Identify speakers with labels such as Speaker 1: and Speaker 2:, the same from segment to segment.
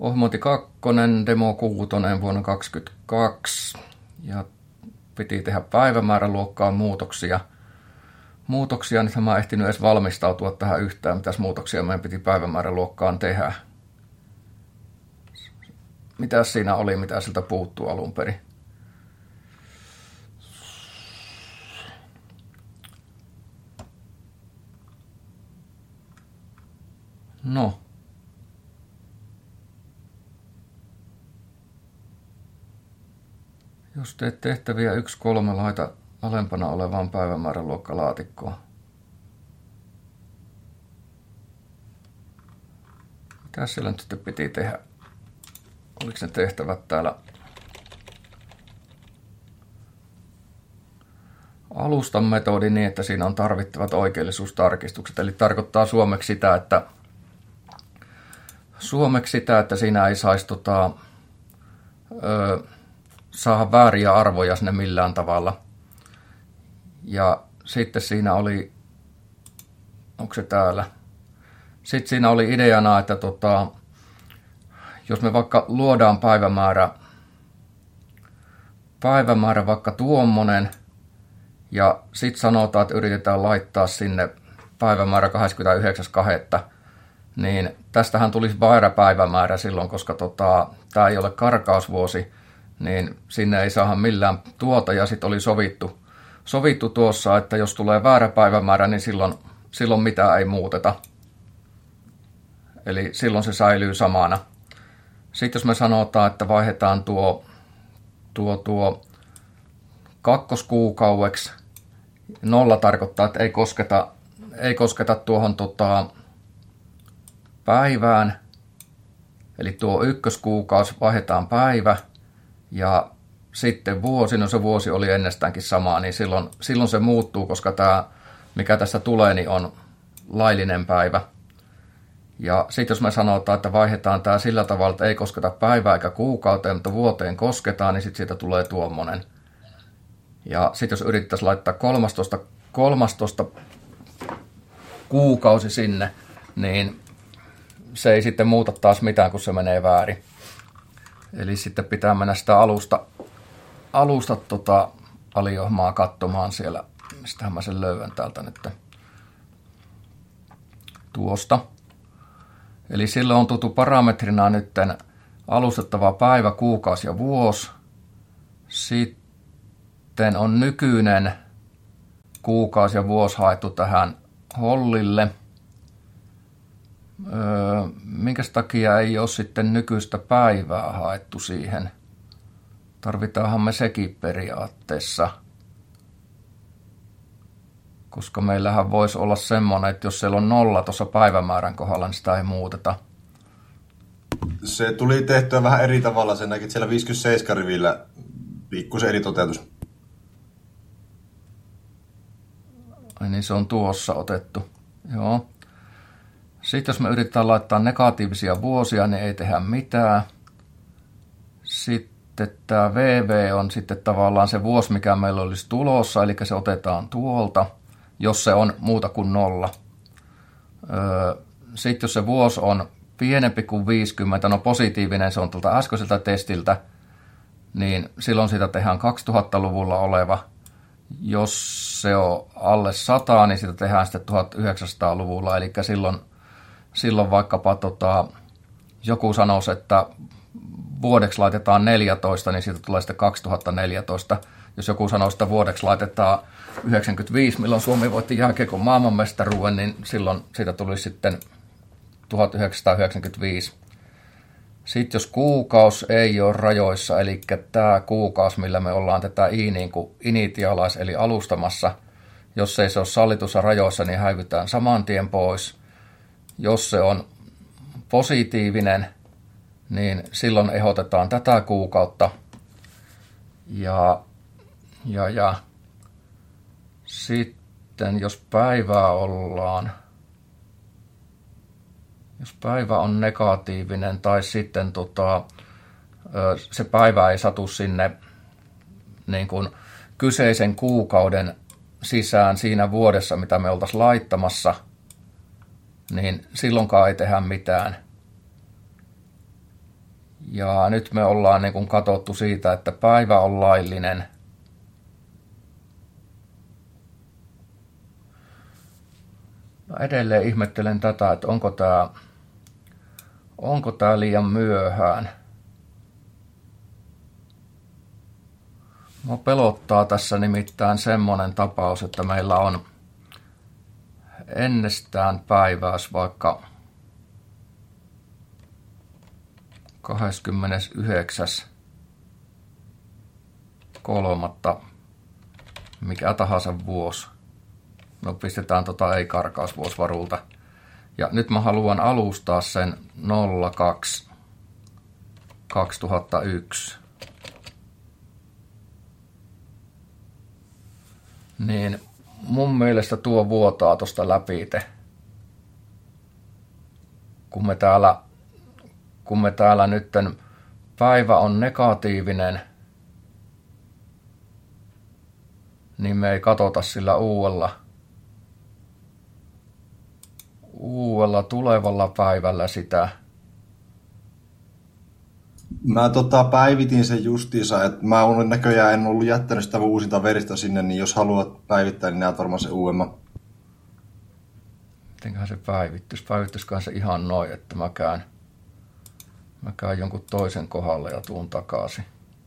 Speaker 1: Ohmointi 2, demo 6 vuonna 2022 ja piti tehdä päivämääräluokkaan muutoksia. Nyt mä en ehtinyt edes valmistautua tähän yhtään, mitäs muutoksia meidän piti päivämääräluokkaan tehdä. Mitäs siinä oli, mitä siltä puuttuu alun perin? No. Jos teet tehtäviä 1-3, laita alempana olevaan päivämäärän luokkalaatikkoon. Mitä siellä nyt sitten piti tehdä? Oliko ne tehtävät täällä? Alustan metodi niin, että siinä on tarvittavat oikeellisuustarkistukset. Eli tarkoittaa suomeksi sitä, että siinä ei saisi saada vääriä arvoja sinne millään tavalla. Ja sitten siinä oli, onko se täällä? Sitten siinä oli ideana, että jos me vaikka luodaan päivämäärä vaikka tuommoinen, ja sitten sanotaan, että yritetään laittaa sinne päivämäärä 29.2., niin tästähän tulisi väärä päivämäärä silloin, koska tämä ei ole karkausvuosi, niin sinne ei saada millään tuota, ja sitten oli sovittu tuossa, että jos tulee väärä päivämäärä, niin silloin mitään ei muuteta. Eli silloin se säilyy samana. Sitten jos me sanotaan, että vaihdetaan tuo kakkoskuukaudeksi, 0 tarkoittaa, että ei kosketa tuohon päivään, eli tuo ykköskuukausi vaihdetaan päivä, ja sitten vuosi, no se vuosi oli ennestäänkin sama, niin silloin se muuttuu, koska tämä, mikä tässä tulee, niin on laillinen päivä. Ja sitten jos me sanotaan, että vaihdetaan tämä sillä tavalla, että ei kosketa päivää eikä kuukauteen, mutta vuoteen kosketaan, niin sitten siitä tulee tuommoinen. Ja sitten jos yrittäisiin laittaa 13 kuukausi sinne, niin se ei sitten muuta taas mitään, kun se menee väärin. Eli sitten pitää mennä sitä alusta aliohmaa katsomaan siellä. Mistähän mä sen löydän täältä nyt tuosta. Eli sillä on tuttu parametrina nyt alustettava päivä, kuukausi ja vuosi. Sitten on nykyinen kuukausi ja vuosi haettu tähän hollille. Minkäs takia ei ole sitten nykyistä päivää haettu siihen? Tarvitaanhan me sekin periaatteessa. Koska meillähän voisi olla semmoinen, että jos siellä on 0 tuossa päivämäärän kohdalla, niin sitä ei muuteta.
Speaker 2: Se tuli tehtyä vähän eri tavalla. Sen näkit siellä 57 rivillä pikkusen eri toteutus.
Speaker 1: Ai niin, se on tuossa otettu. Joo. Sitten jos me yritetään laittaa negatiivisia vuosia, niin ei tehdä mitään. Sitten tämä VV on sitten tavallaan se vuosi, mikä meillä olisi tulossa, eli se otetaan tuolta, jos se on muuta kuin 0. Sitten jos se vuosi on pienempi kuin 50, no positiivinen, se on tuolta äskeiseltä testiltä, niin silloin siitä tehdään 2000-luvulla oleva. Jos se on alle 100, niin siitä tehdään sitten 1900-luvulla, eli silloin vaikkapa joku sanoisi, että vuodeksi laitetaan 14, niin siitä tulee sitten 2014. Jos joku sanoo, että vuodeksi laitetaan 95, milloin Suomi voitti jääkiekon maailmanmestaruuden, niin silloin siitä tuli sitten 1995. Sitten jos kuukausi ei ole rajoissa, eli tämä kuukausi, millä me ollaan tätä initialize, eli alustamassa, jos ei se ole sallitussa rajoissa, niin häivytään saman tien pois. Jos se on positiivinen, niin silloin ehdotetaan tätä kuukautta. Ja sitten jos päivä on negatiivinen tai sitten se päivä ei satu sinne niin kuin kyseisen kuukauden sisään siinä vuodessa, mitä me oltaisiin laittamassa, niin silloinkaan ei tehdä mitään. Ja nyt me ollaan niin kuin katsottu siitä, että päivä on laillinen. Mä edelleen ihmettelen tätä, että onko tää liian myöhään. Mua pelottaa tässä nimittäin semmonen tapaus, että meillä on ennestään päiväys vaikka 29.3. mikä tahansa vuosi. No pistetään ei-karkausvuosivarulta. Ja nyt mä haluan alustaa sen 02.2001. Niin mun mielestä tuo vuotaa tosta läpite. Kun me täällä nytten päivä on negatiivinen, niin me ei katsota sillä uudella tulevalla päivällä sitä.
Speaker 2: Mä päivitin sen justiinsa, että mä näköjään en ollut jättänyt sitä uusinta veristä sinne, niin jos haluat päivittää, niin näet varmaan se uudemman.
Speaker 1: Mitenköhän se päivittyisi? Päivittyisiköhän se ihan noin, että mä käyn jonkun toisen kohdalle ja tuun takaisin.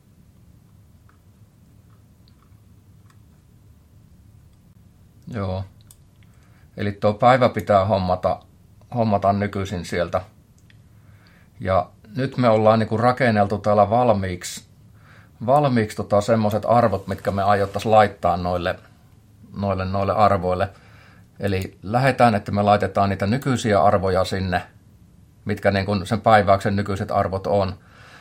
Speaker 1: Joo. Eli tuo päivä pitää hommata nykyisin sieltä. Ja nyt me ollaan niinku rakenneltu täällä valmiiksi semmoiset arvot, mitkä me aiottaisiin laittaa noille arvoille. Eli lähdetään, että me laitetaan niitä nykyisiä arvoja sinne, mitkä niinku sen päiväyksen nykyiset arvot on.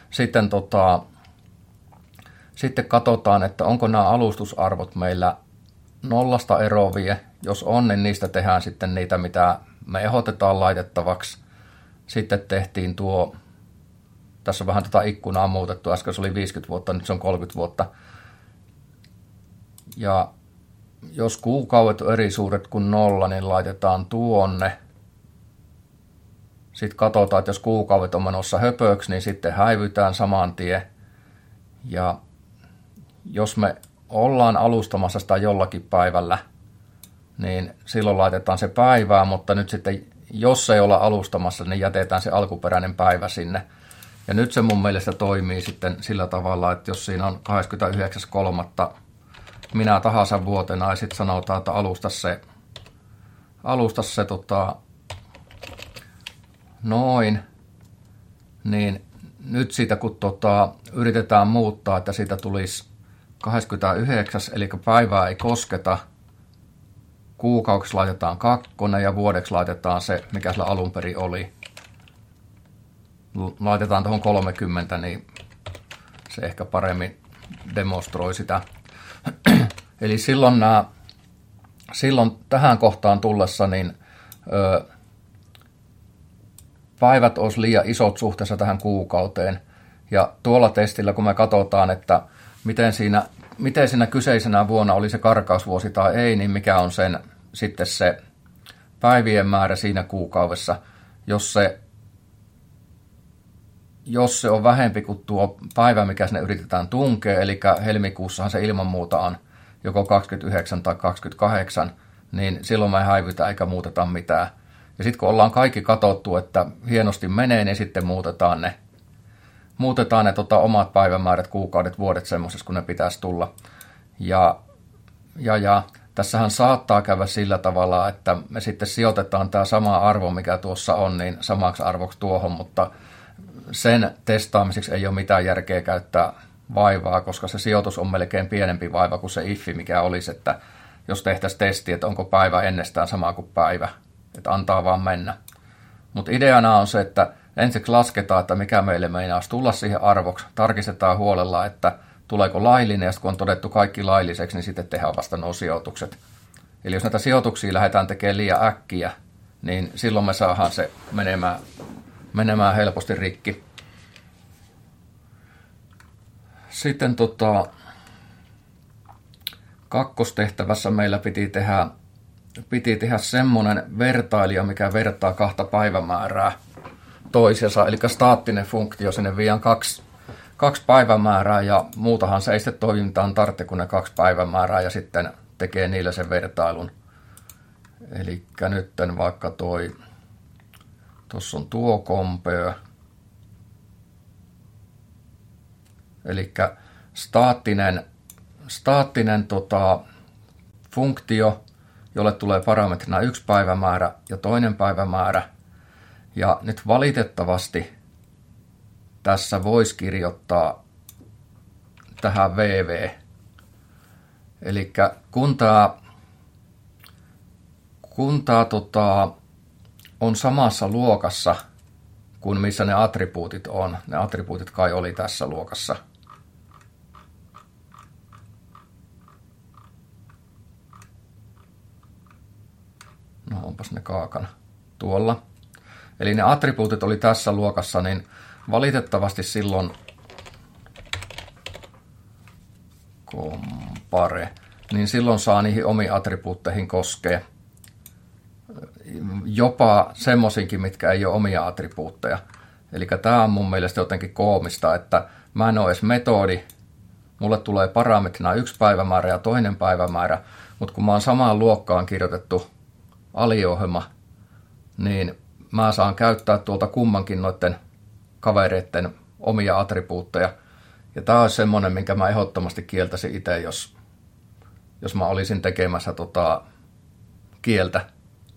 Speaker 1: Sitten katsotaan, että onko nämä alustusarvot meillä nollasta eroavia. Jos on, niin niistä tehdään sitten niitä, mitä me ehdotetaan laitettavaksi. Sitten tehtiin tässä on vähän ikkunaa muutettu, äsken se oli 50 vuotta, nyt se on 30 vuotta. Ja jos kuukaudet on eri suuret kuin 0, niin laitetaan tuonne. Sitten katsotaan, että jos kuukaudet on menossa höpöksi, niin sitten häivytään saman tien. Ja jos me ollaan alustamassa sitä jollakin päivällä, niin silloin laitetaan se päivää, mutta nyt sitten, jos ei olla alustamassa, niin jätetään se alkuperäinen päivä sinne. Ja nyt se mun mielestä toimii sitten sillä tavalla, että jos siinä on 29.3. minä tahansa vuotena, ja sitten sanotaan, että alusta se noin, niin nyt siitä kun yritetään muuttaa, että siitä tulisi 29, eli päivää ei kosketa, kuukaudeksi laitetaan 2 ja vuodeksi laitetaan se, mikä sillä alun perin oli. Laitetaan tuohon 30, niin se ehkä paremmin demonstroi sitä. Eli silloin tähän kohtaan tullessa, niin päivät olisi liian isot suhteessa tähän kuukauteen. Ja tuolla testillä, kun me katsotaan, että miten siinä kyseisenä vuonna oli se karkausvuosi tai ei, niin mikä on sitten se päivien määrä siinä kuukaudessa. Jos se on vähempi kuin tuo päivä, mikä sinne yritetään tunkea, eli helmikuussahan se ilman muuta on joko 29 tai 28, niin silloin me ei häivytä eikä muuteta mitään. Ja sitten kun ollaan kaikki katsottu, että hienosti menee, niin sitten muutetaan ne omat päivämäärät, kuukaudet, vuodet semmoisessa, kun ne pitäisi tulla. Ja tässähän saattaa käydä sillä tavalla, että me sitten sijoitetaan tämä sama arvo, mikä tuossa on, niin samaksi arvoksi tuohon, mutta sen testaamiseksi ei ole mitään järkeä käyttää vaivaa, koska se sijoitus on melkein pienempi vaiva kuin se iffi, mikä olisi, että jos tehtäisiin testi, että onko päivä ennestään sama kuin päivä, että antaa vaan mennä. Mutta ideana on se, että ensiksi lasketaan, että mikä meille meinaisi tulla siihen arvoksi, tarkistetaan huolella, että tuleeko laillinen, ja sitten kun on todettu kaikki lailliseksi, niin sitten tehdään vasta nuo sijoitukset. Eli jos näitä sijoituksia lähdetään tekemään liian äkkiä, niin silloin me saadaan se menemään helposti rikki. Sitten kakkostehtävässä meillä piti tehdä semmoinen vertailija, mikä vertaa kahta päivämäärää. toisensa, eli staattinen funktio, sinne viian kaksi päivämäärää ja muutahan se ei sitten toimintaan tarvitse kuin ne 2 päivämäärää ja sitten tekee niillä sen vertailun. Eli nyt vaikka tuossa on tuo compare, eli staattinen funktio, jolle tulee parametrina 1 päivämäärä ja toinen päivämäärä. Ja nyt valitettavasti tässä voisi kirjoittaa tähän VV. Eli kun tämä on samassa luokassa kuin missä ne attribuutit on, ne attribuutit kai oli tässä luokassa. No onpas ne kaakana tuolla. Eli ne attribuutit oli tässä luokassa, niin valitettavasti silloin compare, niin silloin saa niihin omiin attribuutteihin koskea. Jopa semmoisinkin, mitkä ei ole omia attribuutteja. Eli tämä on mun mielestä jotenkin koomista, että mä en ole edes metodi, mulle tulee parametrina 1 päivämäärä ja toinen päivämäärä, mutta kun mä oon samaan luokkaan kirjoitettu aliohjelma, niin mä saan käyttää tuolta kummankin noiden kavereiden omia attribuutteja. Ja tää olisi semmoinen, minkä mä ehdottomasti kieltäisin itse, jos mä olisin tekemässä kieltä.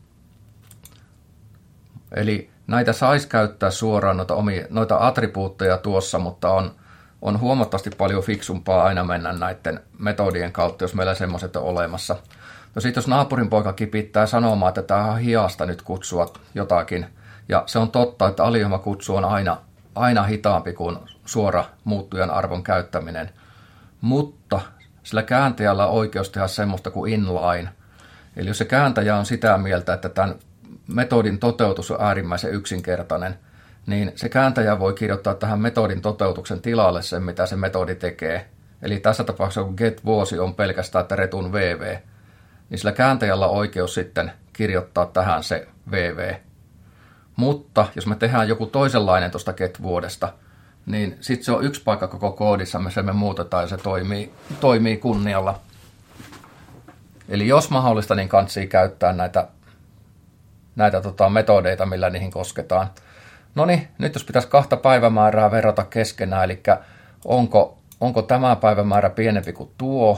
Speaker 1: Eli näitä saisi käyttää suoraan noita attribuutteja tuossa, mutta on huomattavasti paljon fiksumpaa aina mennä näiden metodien kautta, jos meillä semmoiset on olemassa. No sitten jos naapurin poika kipittää sanomaan, että tämä on hiasta nyt kutsua jotakin, ja se on totta, että aliohjelmakutsu on aina hitaampi kuin suora muuttujan arvon käyttäminen, mutta sillä kääntäjällä on oikeus tehdä semmoista kuin inline. Eli jos se kääntäjä on sitä mieltä, että tämän metodin toteutus on äärimmäisen yksinkertainen, niin se kääntäjä voi kirjoittaa tähän metodin toteutuksen tilalle sen, mitä se metodi tekee. Eli tässä tapauksessa, kun get-vuosi on pelkästään että return VV, niin sillä kääntäjällä on oikeus sitten kirjoittaa tähän se VV. Mutta jos me tehdään joku toisenlainen tuosta get-vuodesta, niin sitten se on yksi paikka koko koodissa, se me muutetaan ja se toimii kunnialla. Eli jos mahdollista, niin kansi käyttää näitä metodeita, millä niihin kosketaan. No niin, nyt jos pitäisi 2 päivämäärää verrata keskenään, eli onko tämä päivämäärä pienempi kuin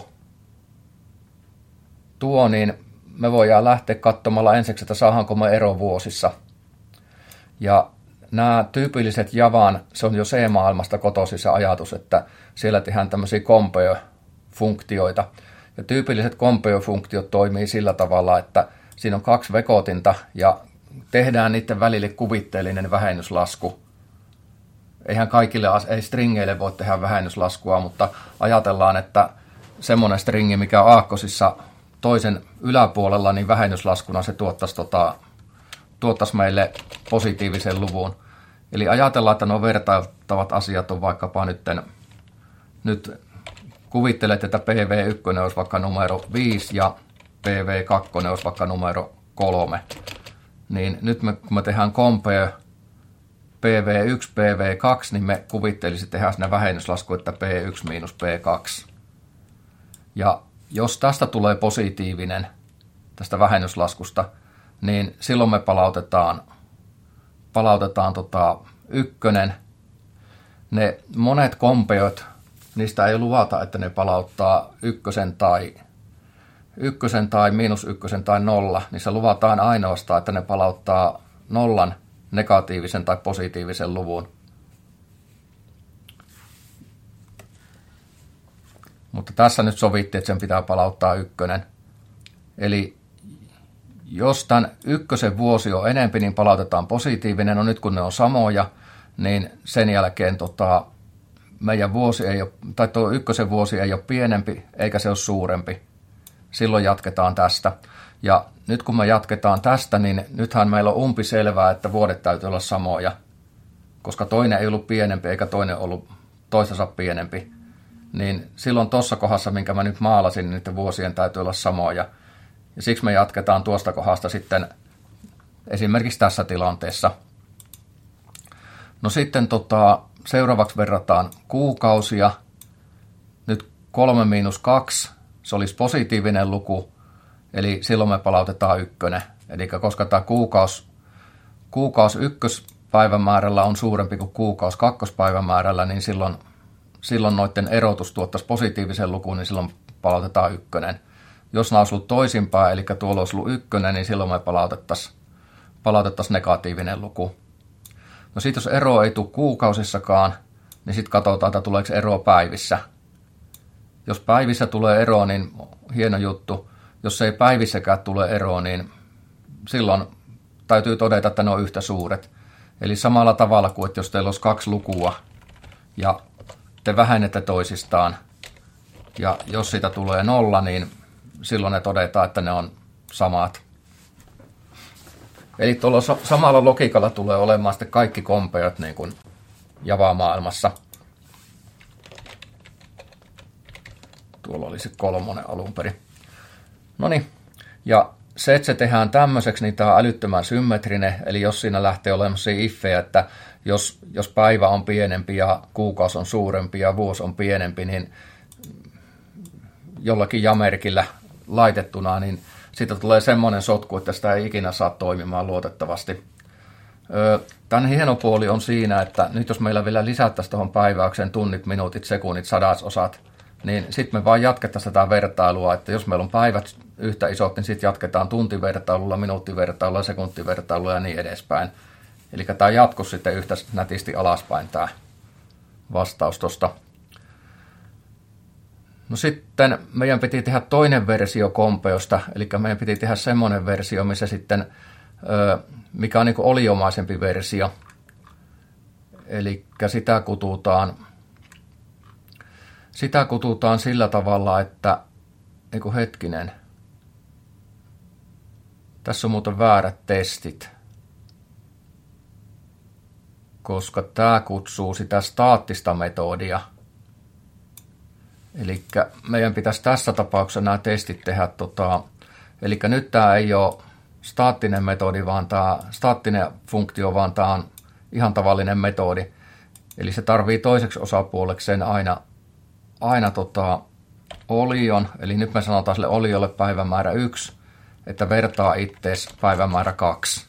Speaker 1: tuo, niin me voidaan lähteä katsomalla ensiksi, että saadaanko me ero vuosissa. Ja nämä tyypilliset Javaan, se on jo C-maailmasta kotoisin se ajatus, että siellä tehdään tämmöisiä compare-funktioita. Ja tyypilliset compare-funktiot toimii sillä tavalla, että siinä on 2 vekotinta ja tehdään niiden välille kuvitteellinen vähennyslasku. Eihän kaikille, ei stringeille voi tehdä vähennyslaskua, mutta ajatellaan, että semmoinen stringi, mikä on aakkosissa toisen yläpuolella, niin vähennyslaskuna se tuottaisi meille positiivisen luvun. Eli ajatellaan, että nuo vertailtavat asiat on vaikkapa nyt kuvittelet, että PV1 olisi vaikka numero 5 ja PV2 olisi vaikka numero 3. Niin nyt kun me tehdään compare PV1, PV2, niin me kuvittelisi tehdä siinä vähennyslasku, että P1 miinus P2. Ja jos tästä tulee positiivinen, tästä vähennyslaskusta, niin silloin me palautetaan 1. Ne monet kompeot, niistä ei luvata, että ne palauttaa 1 tai miinus 1 tai 0, niin se luvataan ainoastaan, että ne palauttaa 0 negatiivisen tai positiivisen luvun. Mutta tässä nyt sovittiin, että sen pitää palauttaa 1. Eli jos tämän 1 vuosi on enempi, niin palautetaan positiivinen. No nyt kun ne on samoja, niin sen jälkeen meidän vuosi ei ole, tai tuo 1 vuosi ei ole pienempi eikä se ole suurempi. Silloin jatketaan tästä. Ja nyt kun me jatketaan tästä, niin nythän meillä on umpiselvää, että vuodet täytyy olla samoja, koska toinen ei ollut pienempi eikä toinen ollut toistensa pienempi. Niin silloin tuossa kohdassa, minkä mä nyt maalasin, niin niiden vuosien täytyy olla samoja. Ja siksi me jatketaan tuosta kohdasta sitten esimerkiksi tässä tilanteessa. No sitten seuraavaksi verrataan kuukausia. Nyt 3 miinus 2, se olisi positiivinen luku, eli silloin me palautetaan 1. Eli koska tämä kuukaus ykköspäivämäärällä on suurempi kuin kuukaus kakkospäivämäärällä, niin silloin noiden erotus tuottaisi positiivisen lukun, niin silloin palautetaan 1. Jos nämä olisi ollut toisinpäin, eli tuolla olisi ollut 1, niin silloin me palautettaisiin negatiivinen luku. No sitten jos ero ei tule kuukausissakaan, niin sitten katsotaan, että tuleeko ero päivissä. Jos päivissä tulee ero, niin hieno juttu. Jos ei päivissäkään tule ero, niin silloin täytyy todeta, että ne on yhtä suuret. Eli samalla tavalla kuin, että jos teillä olisi 2 lukua ja te vähennette toisistaan, ja jos siitä tulee 0, niin silloin ne todetaan, että ne on samat. Eli tuolla samalla logiikalla tulee olemaan sitten kaikki kompeot niin kuin Java-maailmassa. Tuolla oli se 3 alun perin. Noniin, ja se, että se tehdään tämmöiseksi, niin tämä on älyttömän symmetrinen. Eli jos siinä lähtee olemassa iffejä, että jos päivä on pienempi ja kuukausi on suurempi ja vuosi on pienempi, niin jollakin jamerkillä laitettuna, niin siitä tulee semmoinen sotku, että sitä ei ikinä saa toimimaan luotettavasti. Tämän hieno puoli on siinä, että nyt jos meillä vielä lisättäisiin tuohon päiväykseen tunnit, minuutit, sekunnit, sadasosat, niin sitten me vaan jatkettaisiin tätä vertailua, että jos meillä on päivät yhtä isot, niin sitten jatketaan tuntivertailulla, minuuttivertailulla, sekuntivertailulla ja niin edespäin. Eli tämä jatkuisi sitten yhtä nätisti alaspäin tämä vastaus tuosta. No sitten meidän piti tehdä toinen versio kompeosta, eli meidän piti tehdä semmoinen versio, missä sitten, mikä on niin kuin oliomaisempi versio. Eli sitä kututaan sillä tavalla, että, hetkinen, tässä on muuten väärät testit, koska tämä kutsuu sitä staattista metodia. Eli meidän pitäisi tässä tapauksessa nämä testit tehdä, eli nyt tämä ei ole staattinen metodi, vaan tämä staattinen funktio, vaan tämä on ihan tavallinen metodi. Eli se tarvii toiseksi osapuolekseen aina olion, eli nyt me sanotaan sille oliolle päivämäärä 1, että vertaa ittees päivämäärä 2.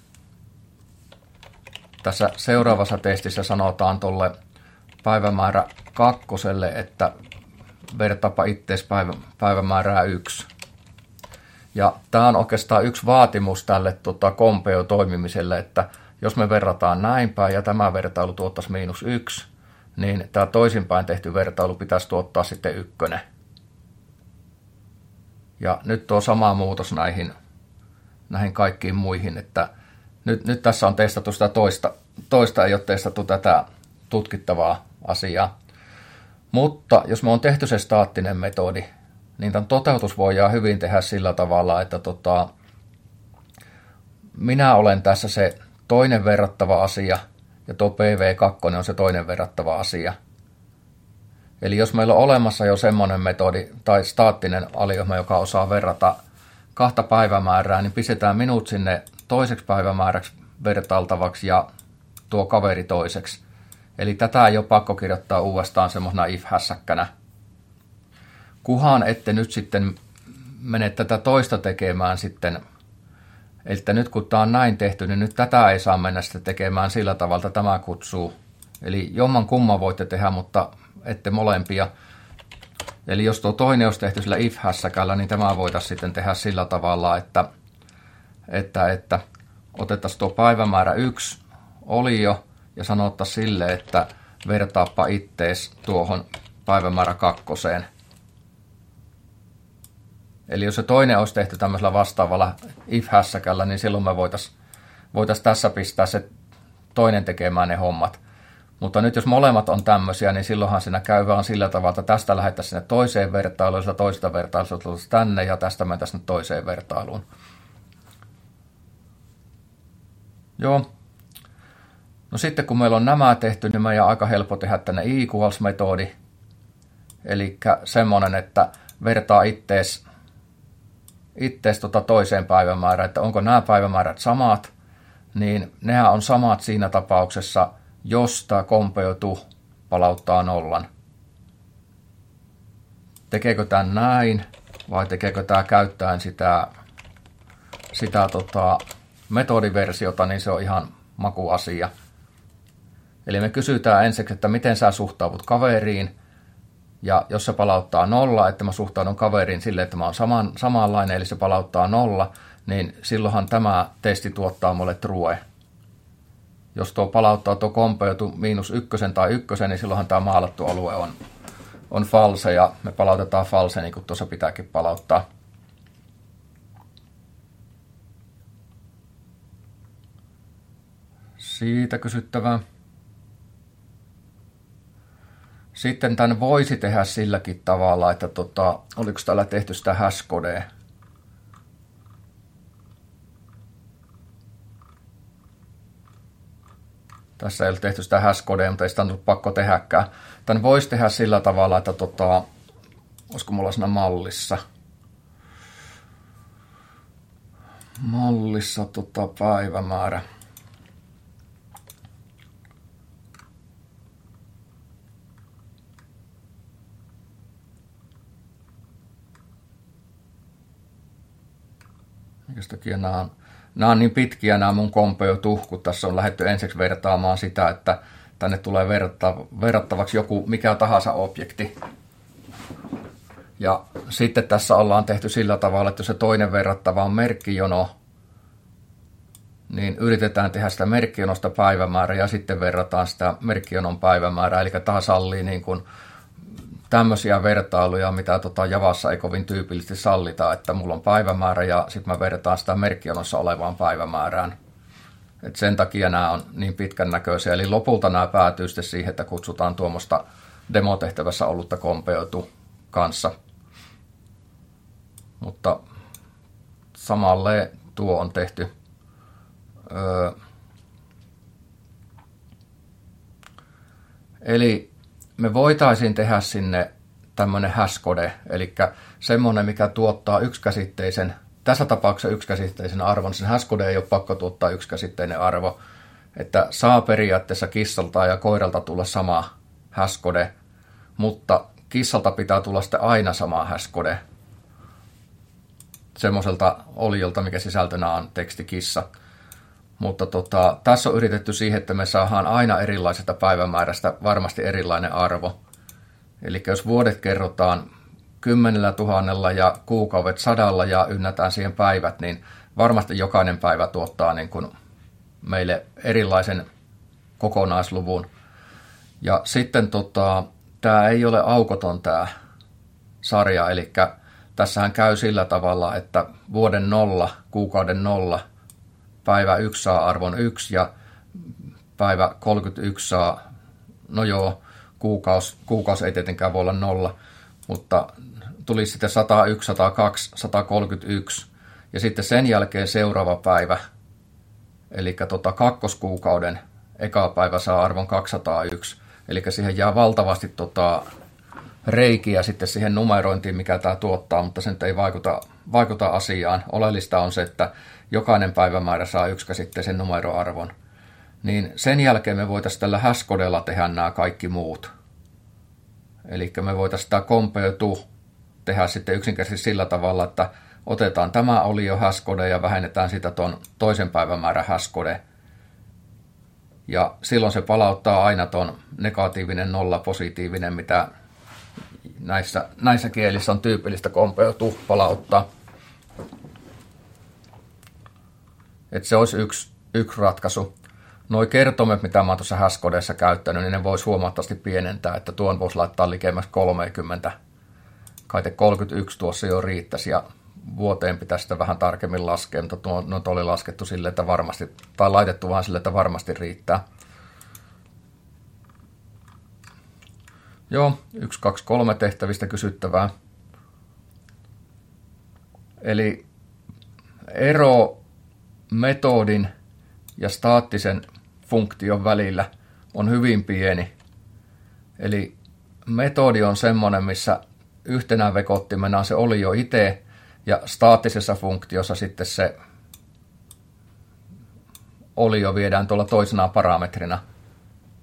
Speaker 1: Tässä seuraavassa testissä sanotaan tuolle päivämäärä 2, että vertaapa ittees päivämäärää 1. Ja tämä on oikeastaan yksi vaatimus tälle kompeo-toimimiselle, että jos me verrataan näin päin ja tämä vertailu tuottaisi -1, niin tämä toisinpäin tehty vertailu pitäisi tuottaa sitten 1. Ja nyt tuo sama muutos näihin kaikkiin muihin, että nyt tässä on testattu sitä toista ei ole testattu tätä tutkittavaa asiaa. Mutta jos me on tehty se staattinen metodi, niin tämän toteutus voidaan hyvin tehdä sillä tavalla, että minä olen tässä se toinen verrattava asia, ja tuo PV2 on se toinen verrattava asia. Eli jos meillä on olemassa jo semmoinen metodi, tai staattinen aliohma, joka osaa verrata 2 päivämäärää, niin pistetään minut sinne toiseksi päivämääräksi vertailtavaksi ja tuo kaveri toiseksi. Eli tätä ei ole pakko kirjoittaa uudestaan semmoisena if-hässäkkänä. Kuhan ette nyt sitten mene tätä toista tekemään sitten. Eli nyt kun tämä on näin tehty, niin nyt tätä ei saa mennä sitten tekemään sillä tavalla, että tämä kutsuu. Eli jomman kumman voitte tehdä, mutta ette molempia. Eli jos tuo toinen olisi tehty sillä if-hässäkällä, niin tämä voitaisiin sitten tehdä sillä tavalla, että otettaisiin tuo päivämäärä 1 olio ja sanottaisiin sille, että vertaappa ittees tuohon päivämäärä 2. Eli jos se toinen olisi tehty tämmöisellä vastaavalla if-hässäkällä, niin silloin me voitaisiin tässä pistää se toinen tekemään ne hommat. Mutta nyt jos molemmat on tämmöisiä, niin silloinhan siinä käy vaan sillä tavalla, että tästä lähdettäisiin sinne toiseen vertailuun, sitä toisesta vertailusta tänne ja tästä mentäisiin sinne toiseen vertailuun. Joo. No sitten kun meillä on nämä tehty, niin meidän on aika helppo tehdä tänne equals-metodi. Eli semmoinen, että vertaa ittees toiseen päivämäärään, että onko nämä päivämäärät samat, niin nehän on samat siinä tapauksessa, jos tämä kompeutu palauttaa nollan. Tekeekö tämä näin vai tekeekö tämä käyttäen sitä metodiversiota, niin se on ihan makuasia. Eli me kysytään ensiksi, että miten sä suhtaudut kaveriin, ja jos se palauttaa nolla, että mä suhtaudun kaveriin silleen, että mä oon samanlainen, eli se palauttaa nolla, niin silloinhan tämä testi tuottaa mulle true. Jos tuo palauttaa tuo kompeutu -1 tai 1, niin silloinhan tämä maalattu alue on false, ja me palautetaan false, niin kuin tuossa pitääkin palauttaa. Siitä kysyttävää. Sitten tämän voisi tehdä silläkin tavalla, että oliko täällä tehty sitä hashcodea. Tässä ei ole tehty sitä hashcodea, mutta ei sitä ole pakko tehdäkään. Tämän voisi tehdä sillä tavalla, että olisiko mulla siinä mallissa päivämäärä. Minkäs takia nämä on niin pitkiä nämä mun kompeutu, kun tässä on lähdetty ensiksi vertaamaan sitä, että tänne tulee verrattavaksi joku mikä tahansa objekti. Ja sitten tässä ollaan tehty sillä tavalla, että jos se toinen verrattava on merkkijono, niin yritetään tehdä sitä merkkijonosta päivämäärää ja sitten verrataan sitä merkkijonon päivämäärää. Eli tämä sallii niin kuin tämmöisiä vertailuja, mitä Javassa ei kovin tyypillisesti sallita, että mulla on päivämäärä ja sitten mä vertaan sitä merkkijonossa olevaan päivämäärään. Et sen takia nämä on niin pitkän näköisiä. Eli lopulta nämä päätyy sitten siihen, että kutsutaan tuommoista demotehtävässä ollutta kompeutu kanssa. Mutta samalle tuo on tehty. Eli me voitaisiin tehdä sinne tämmöinen hashcode, eli semmoinen, mikä tuottaa yksikäsitteisen, tässä tapauksessa yksikäsitteisen arvon. Sen hashcode ei ole pakko tuottaa yksikäsitteinen arvo, että saa periaatteessa kissalta ja koiralta tulla sama hashcode, mutta kissalta pitää tulla sitten aina sama hashcode semmoiselta oliolta, mikä sisältönä on teksti kissa. Mutta tässä on yritetty siihen, että me saadaan aina erilaisesta päivämäärästä varmasti erilainen arvo. Eli jos vuodet kerrotaan 10 000 ja kuukaudet 100 ja ynnätään siihen päivät, niin varmasti jokainen päivä tuottaa niin kuin meille erilaisen kokonaisluvun. Ja sitten tämä ei ole aukoton tämä sarja, eli tässähän käy sillä tavalla, että vuoden 0, kuukauden 0, päivä 1 saa arvon 1 ja päivä 31 saa, no joo, kuukausi ei tietenkään voi olla 0, mutta tuli sitten 101, 102, 131 ja sitten sen jälkeen seuraava päivä, eli kakkoskuukauden eka päivä saa arvon 201, eli siihen jää valtavasti reikiä sitten siihen numerointiin, mikä tämä tuottaa, mutta se nyt ei vaikuta asiaan. Oleellista on se, että jokainen päivämäärä saa yksikäsitteisen numeroarvon. Niin sen jälkeen me voitaisiin tällä hashcodella tehdä nämä kaikki muut. Eli me voitaisiin tämä compare-to tehdä sitten yksinkertaisesti sillä tavalla, että otetaan tämä olio hashcode ja vähennetään sitä tuon toisen päivämäärän hashcode. Ja silloin se palauttaa aina tuon negatiivinen, nolla, positiivinen, mitä näissä kielissä on tyypillistä compare-to palauttaa. Että se olisi yksi ratkaisu. Nuo kertomet, mitä mä oon tuossa hashcodessa käyttänyt, niin ne voisi huomattavasti pienentää, että tuon voisi laittaa likemmäksi 30. Kai 31 tuossa jo riittäisi ja vuoteen pitäisi sitä vähän tarkemmin laskea, mutta tuo oli laskettu sille, että varmasti, tai laitettu vaan sille, että varmasti riittää. Joo, 1, 2, 3 tehtävistä kysyttävää. Eli ero metodin ja staattisen funktion välillä on hyvin pieni. Eli metodi on semmoinen, missä yhtenä vekottimena on se olio itse, ja staattisessa funktiossa sitten se olio viedään tuolla toisena parametrina.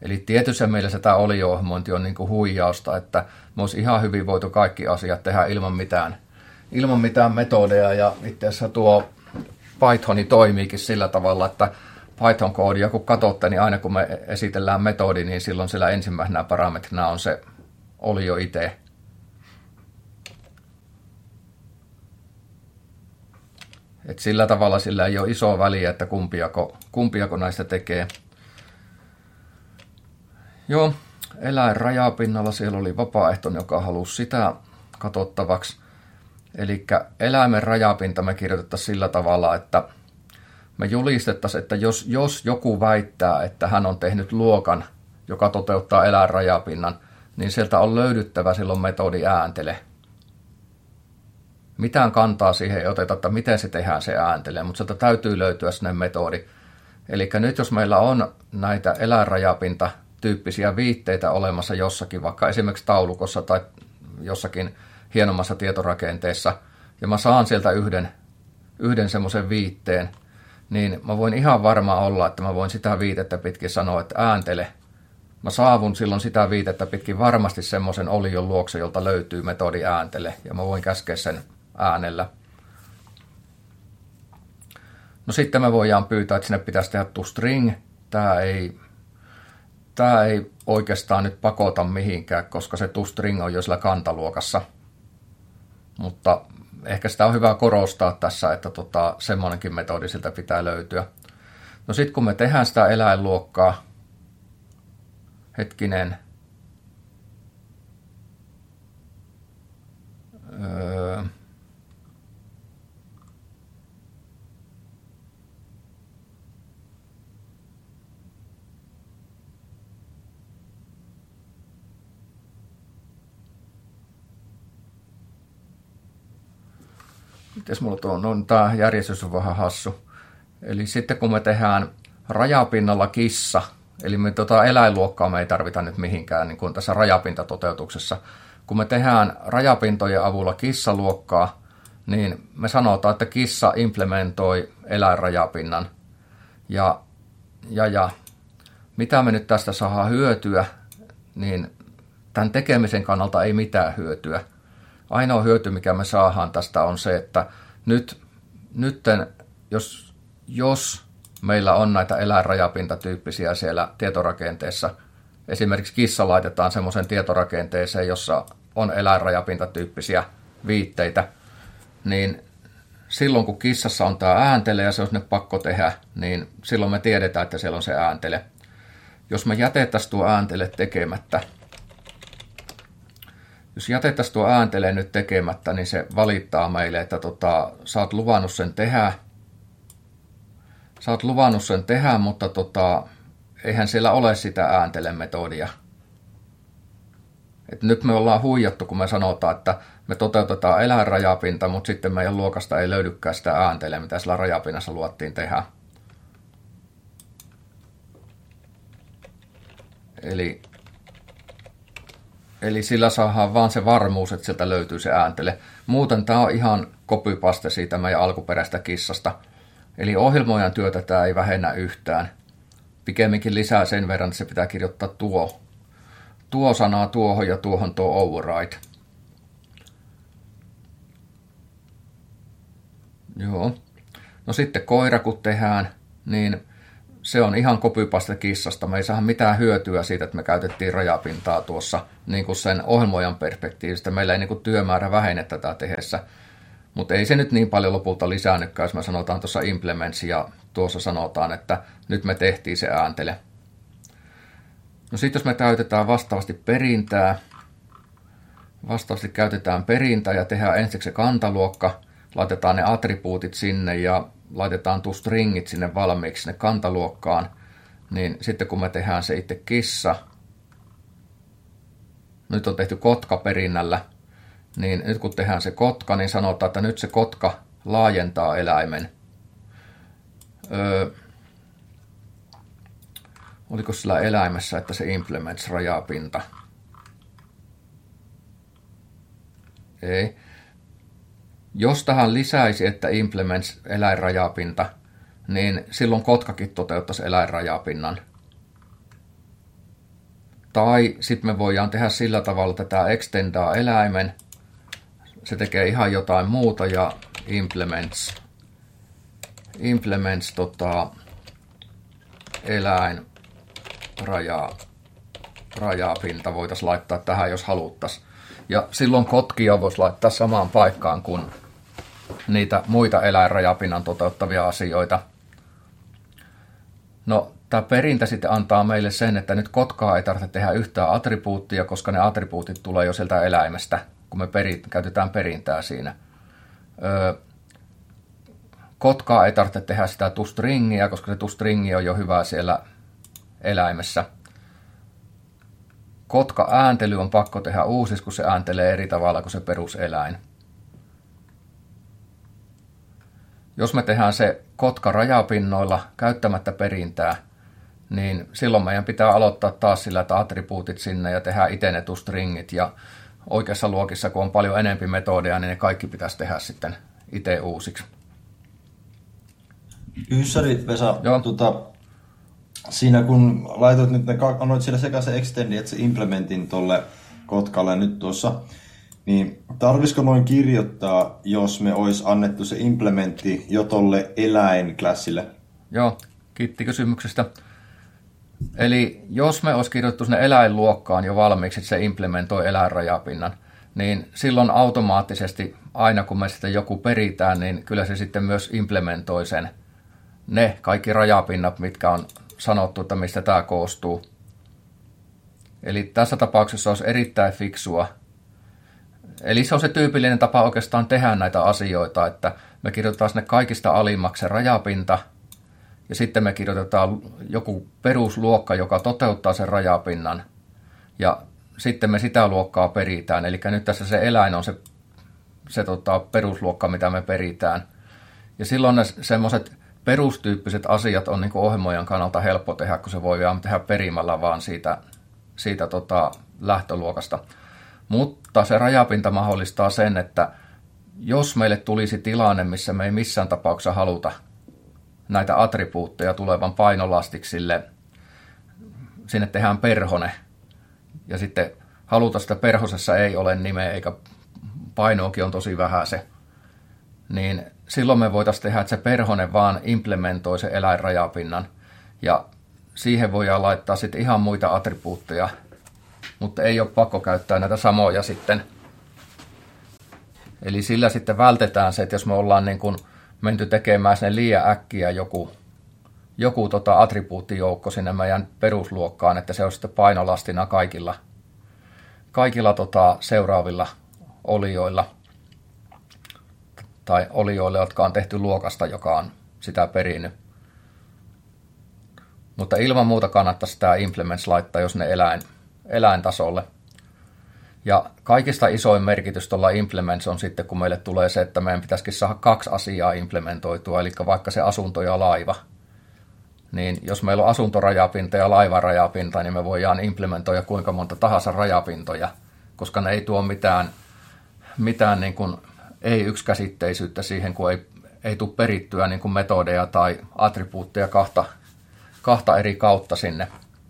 Speaker 1: Eli tietyssä mielessä tämä olio-ohjelmointi on niin kuin huijausta, että me olisi ihan hyvin voitu kaikki asiat tehdä ilman mitään metodeja, ja itse asiassa tuo Pythoni toimiikin sillä tavalla, että Python-koodia kun katsotte, niin aina kun me esitellään metodi, niin silloin sillä ensimmäisenä parametrina on se olio itse. Et sillä tavalla sillä ei ole isoa väliä, että kumpiako näistä tekee. Joo, eläin rajapinnalla siellä oli vapaaehtoinen, joka halusi sitä katsottavaksi. Eli eläimen rajapinta me kirjoitettaisiin sillä tavalla, että me julistettaisiin, että jos joku väittää, että hän on tehnyt luokan, joka toteuttaa eläinrajapinnan, niin sieltä on löydyttävä silloin metodi ääntele. Mitään kantaa siihen ei oteta, että miten se tehdään se ääntele, mutta sieltä täytyy löytyä sinne metodi. Eli nyt jos meillä on näitä eläinrajapinta-tyyppisiä viitteitä olemassa jossakin, vaikka esimerkiksi taulukossa tai jossakin hienommassa tietorakenteessa, ja mä saan sieltä yhden semmoisen viitteen, niin mä voin ihan varma olla, että mä voin sitä viitettä pitkin sanoa, että ääntele. Mä saavun silloin sitä viitettä pitkin varmasti semmoisen olion luokse, jolta löytyy metodi ääntele, ja mä voin käskeä sen äänellä. No sitten me voidaan pyytää, että sinne pitäisi tehdä toString. Tää ei oikeastaan nyt pakota mihinkään, koska se toString on jo sillä kantaluokassa. Mutta ehkä sitä on hyvä korostaa tässä, että semmoinenkin metodi siltä pitää löytyä. No sitten kun me tehdään sitä eläinluokkaa, hetkinen, mites mulla tämä järjestys on vähän hassu. Eli sitten kun me tehdään rajapinnalla kissa, eli me eläinluokkaa me ei tarvita nyt mihinkään niin kuin tässä rajapintatoteutuksessa. Kun me tehdään rajapintojen avulla kissaluokkaa, niin me sanotaan, että kissa implementoi eläinrajapinnan. Ja mitä me nyt tästä saadaan hyötyä, niin tämän tekemisen kannalta ei mitään hyötyä. Ainoa hyöty, mikä me saadaan tästä on se, että nytten, jos meillä on näitä eläinrajapintatyyppisiä siellä tietorakenteessa, esimerkiksi kissa laitetaan semmoisen tietorakenteeseen, jossa on eläinrajapintatyyppisiä viitteitä, niin silloin kun kissassa on tämä ääntele ja se on sinne pakko tehdä, niin silloin me tiedetään, että siellä on se ääntele. Jos me jätettäisiin tuo ääntele tekemättä, nyt tekemättä, niin se valittaa meille, että sä oot luvannut sen tehdä, mutta eihän siellä ole sitä ääntele-metodia. Et nyt me ollaan huijattu, kun me sanotaan, että me toteutetaan eläinrajapinta, mutta sitten meidän luokasta ei löydykään sitä ääntele, mitä sillä rajapinnassa luottiin tehdä. Eli sillä saadaan vaan se varmuus, että sieltä löytyy se ääntele. Muuten tämä on ihan copy-paste siitä meidän alkuperäistä kissasta. Eli ohjelmoijan työtä tämä ei vähennä yhtään. Pikemminkin lisää sen verran, että se pitää kirjoittaa tuo sanaa tuohon ja tuohon tuo override. Joo. No sitten koira kun tehdään, niin se on ihan copy-paste kissasta. Me ei saada mitään hyötyä siitä, että me käytettiin rajapintaa tuossa niin kuin sen ohjelmoijan perspektiivistä. Meillä ei niin kuin työmäärä vähene tätä tehdessä. Mutta ei se nyt niin paljon lopulta lisäännykään, jos me sanotaan tuossa implements ja tuossa sanotaan, että nyt me tehtiin se ääntele. No sitten jos me käytetään vastaavasti käytetään perintää ja tehdään ensiksi se kantaluokka, laitetaan ne attribuutit sinne ja laitetaan toStringit sinne valmiiksi sinne kantaluokkaan, niin sitten kun me tehdään se itse kissa, nyt on tehty kotka perinnällä, niin nyt kun tehdään se kotka, niin sanotaan, että nyt se kotka laajentaa eläimen. Oliko sillä eläimessä, että se implements rajapinta? Ei. Jos tähän lisäisi, että implements eläinrajapinta, niin silloin kotkakin toteuttaisi eläinrajapinnan. Tai sitten me voidaan tehdä sillä tavalla, että tämä extendaa eläimen, se tekee ihan jotain muuta ja implements eläin rajapinta voitaisiin laittaa tähän, jos haluttaisiin. Ja silloin kotkia voisi laittaa samaan paikkaan kuin niitä muita eläinrajapinnan toteuttavia asioita. No, tämä perintä sitten antaa meille sen, että nyt kotkaa ei tarvitse tehdä yhtään attribuuttia, koska ne attribuutit tulee jo sieltä eläimestä, kun me käytetään perintää siinä. Kotkaa ei tarvitse tehdä sitä toStringia, koska se toStringi on jo hyvä siellä eläimessä. Kotka-ääntely on pakko tehdä uusiksi, kun se ääntelee eri tavalla kuin se peruseläin. Jos me tehdään se kotka rajapinnoilla käyttämättä perintää, niin silloin meidän pitää aloittaa taas sillä, että attribuutit sinne ja tehdään itse ne toStringit. Ja oikeassa luokissa, kun on paljon enempi metodeja, niin ne kaikki pitäisi tehdä sitten itse uusiksi.
Speaker 2: Yssäri, Vesa, siinä kun laitoit nyt annoit siellä sekä se extendin että se implementin tolle kotkalle nyt tuossa, niin tarvisiko noin kirjoittaa, jos me olisi annettu se implementti jo tolle eläinklassille?
Speaker 1: Joo, kiitti kysymyksestä. Eli jos me olisi kirjoitettu sinne eläinluokkaan jo valmiiksi, että se implementoi eläinrajapinnan, niin silloin automaattisesti aina kun me sitten joku peritään, niin kyllä se sitten myös implementoi sen. Ne kaikki rajapinnat, mitkä on sanottu, että mistä tämä koostuu. Eli tässä tapauksessa olisi erittäin fiksua. Eli se on se tyypillinen tapa oikeastaan tehdä näitä asioita, että me kirjoitetaan sinne kaikista alimmaksi se rajapinta, ja sitten me kirjoitetaan joku perusluokka, joka toteuttaa sen rajapinnan, ja sitten me sitä luokkaa peritään. Eli nyt tässä se eläin on se perusluokka, mitä me peritään. Ja silloin ne semmoiset perustyyppiset asiat on niin kuin ohjelmoijan kannalta helppo tehdä, kun se voi tehdä perimällä vaan siitä lähtöluokasta. Mutta se rajapinta mahdollistaa sen, että jos meille tulisi tilanne, missä me ei missään tapauksessa haluta näitä attribuutteja tulevan painolastiksille, sinne tehdään perhone, ja sitten haluta sitä perhosessa ei ole nimeä, eikä painoakin on tosi vähän se, niin silloin me voitaisiin tehdä, että se perhone vaan implementoi se eläinrajapinnan, ja siihen voidaan laittaa sitten ihan muita attribuutteja, mutta ei ole pakko käyttää näitä samoja sitten. Eli sillä sitten vältetään se, että jos me ollaan niin kuin menty tekemään sinne liian äkkiä joku attribuuttijoukko sinne meidän perusluokkaan, että se on sitten painolastina kaikilla seuraavilla olioilla tai olioille, jotka on tehty luokasta, joka on sitä perinyt. Mutta ilman muuta kannattaisi tämä implements laittaa, jos ne eläintasolle. Ja kaikista isoin merkitys tuolla implements on sitten, kun meille tulee se, että meidän pitäisikin saada 2 asiaa implementoitua, eli vaikka se asunto ja laiva. Niin jos meillä on asuntorajapinta ja laivarajapinta, niin me voidaan implementoida kuinka monta tahansa rajapintoja, koska ne ei tuo mitään niin kuin ei-yksikäsitteisyyttä siihen, kun ei tule perittyä niin kuin metodeja tai attribuutteja kahta eri kautta sinne.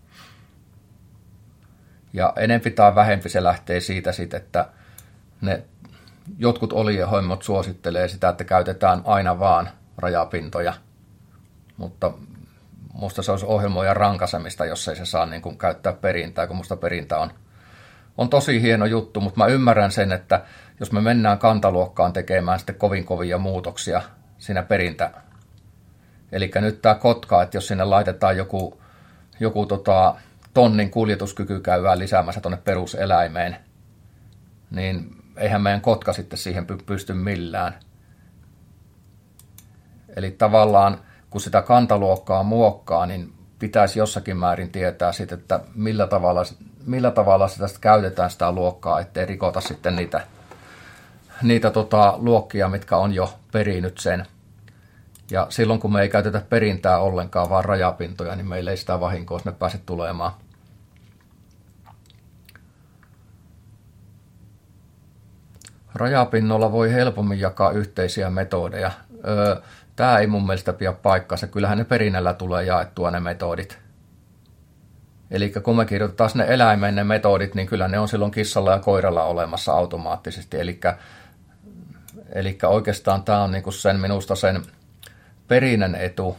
Speaker 1: Ja enempi tai vähempi se lähtee siitä, että ne jotkut oliehoimot suosittelee sitä, että käytetään aina vaan rajapintoja. Mutta musta se olisi ohjelmoijan rankasemista, jos ei se saa niin kuin käyttää perintää, kun musta perintä on tosi hieno juttu. Mutta mä ymmärrän sen, että jos me mennään kantaluokkaan tekemään sitten kovia muutoksia siinä perintä. Eli nyt tämä kotka, että jos sinne laitetaan joku tonnin kuljetuskyky käydään lisäämässä tuonne peruseläimeen, niin eihän meidän kotka sitten siihen pysty millään. Eli tavallaan, kun sitä kantaluokkaa muokkaa, niin pitäisi jossakin määrin tietää sitten, että millä tavalla sitä käytetään sitä luokkaa, ettei rikota sitten niitä luokkia, mitkä on jo perinyt sen. Ja silloin, kun me ei käytetä perintää ollenkaan, vaan rajapintoja, niin meillä ei sitä vahinkoa sinne pääse tulemaan. Rajapinnolla voi helpommin jakaa yhteisiä metodeja. Tämä ei mun mielestä pidä paikkaansa. Kyllähän ne perinnällä tulee jaettua ne metodit. Eli kun me kirjoitetaan ne eläimeen ne metodit, niin kyllä ne on silloin kissalla ja koiralla olemassa automaattisesti. Eli oikeastaan tämä on niinku minusta sen perinnän etu.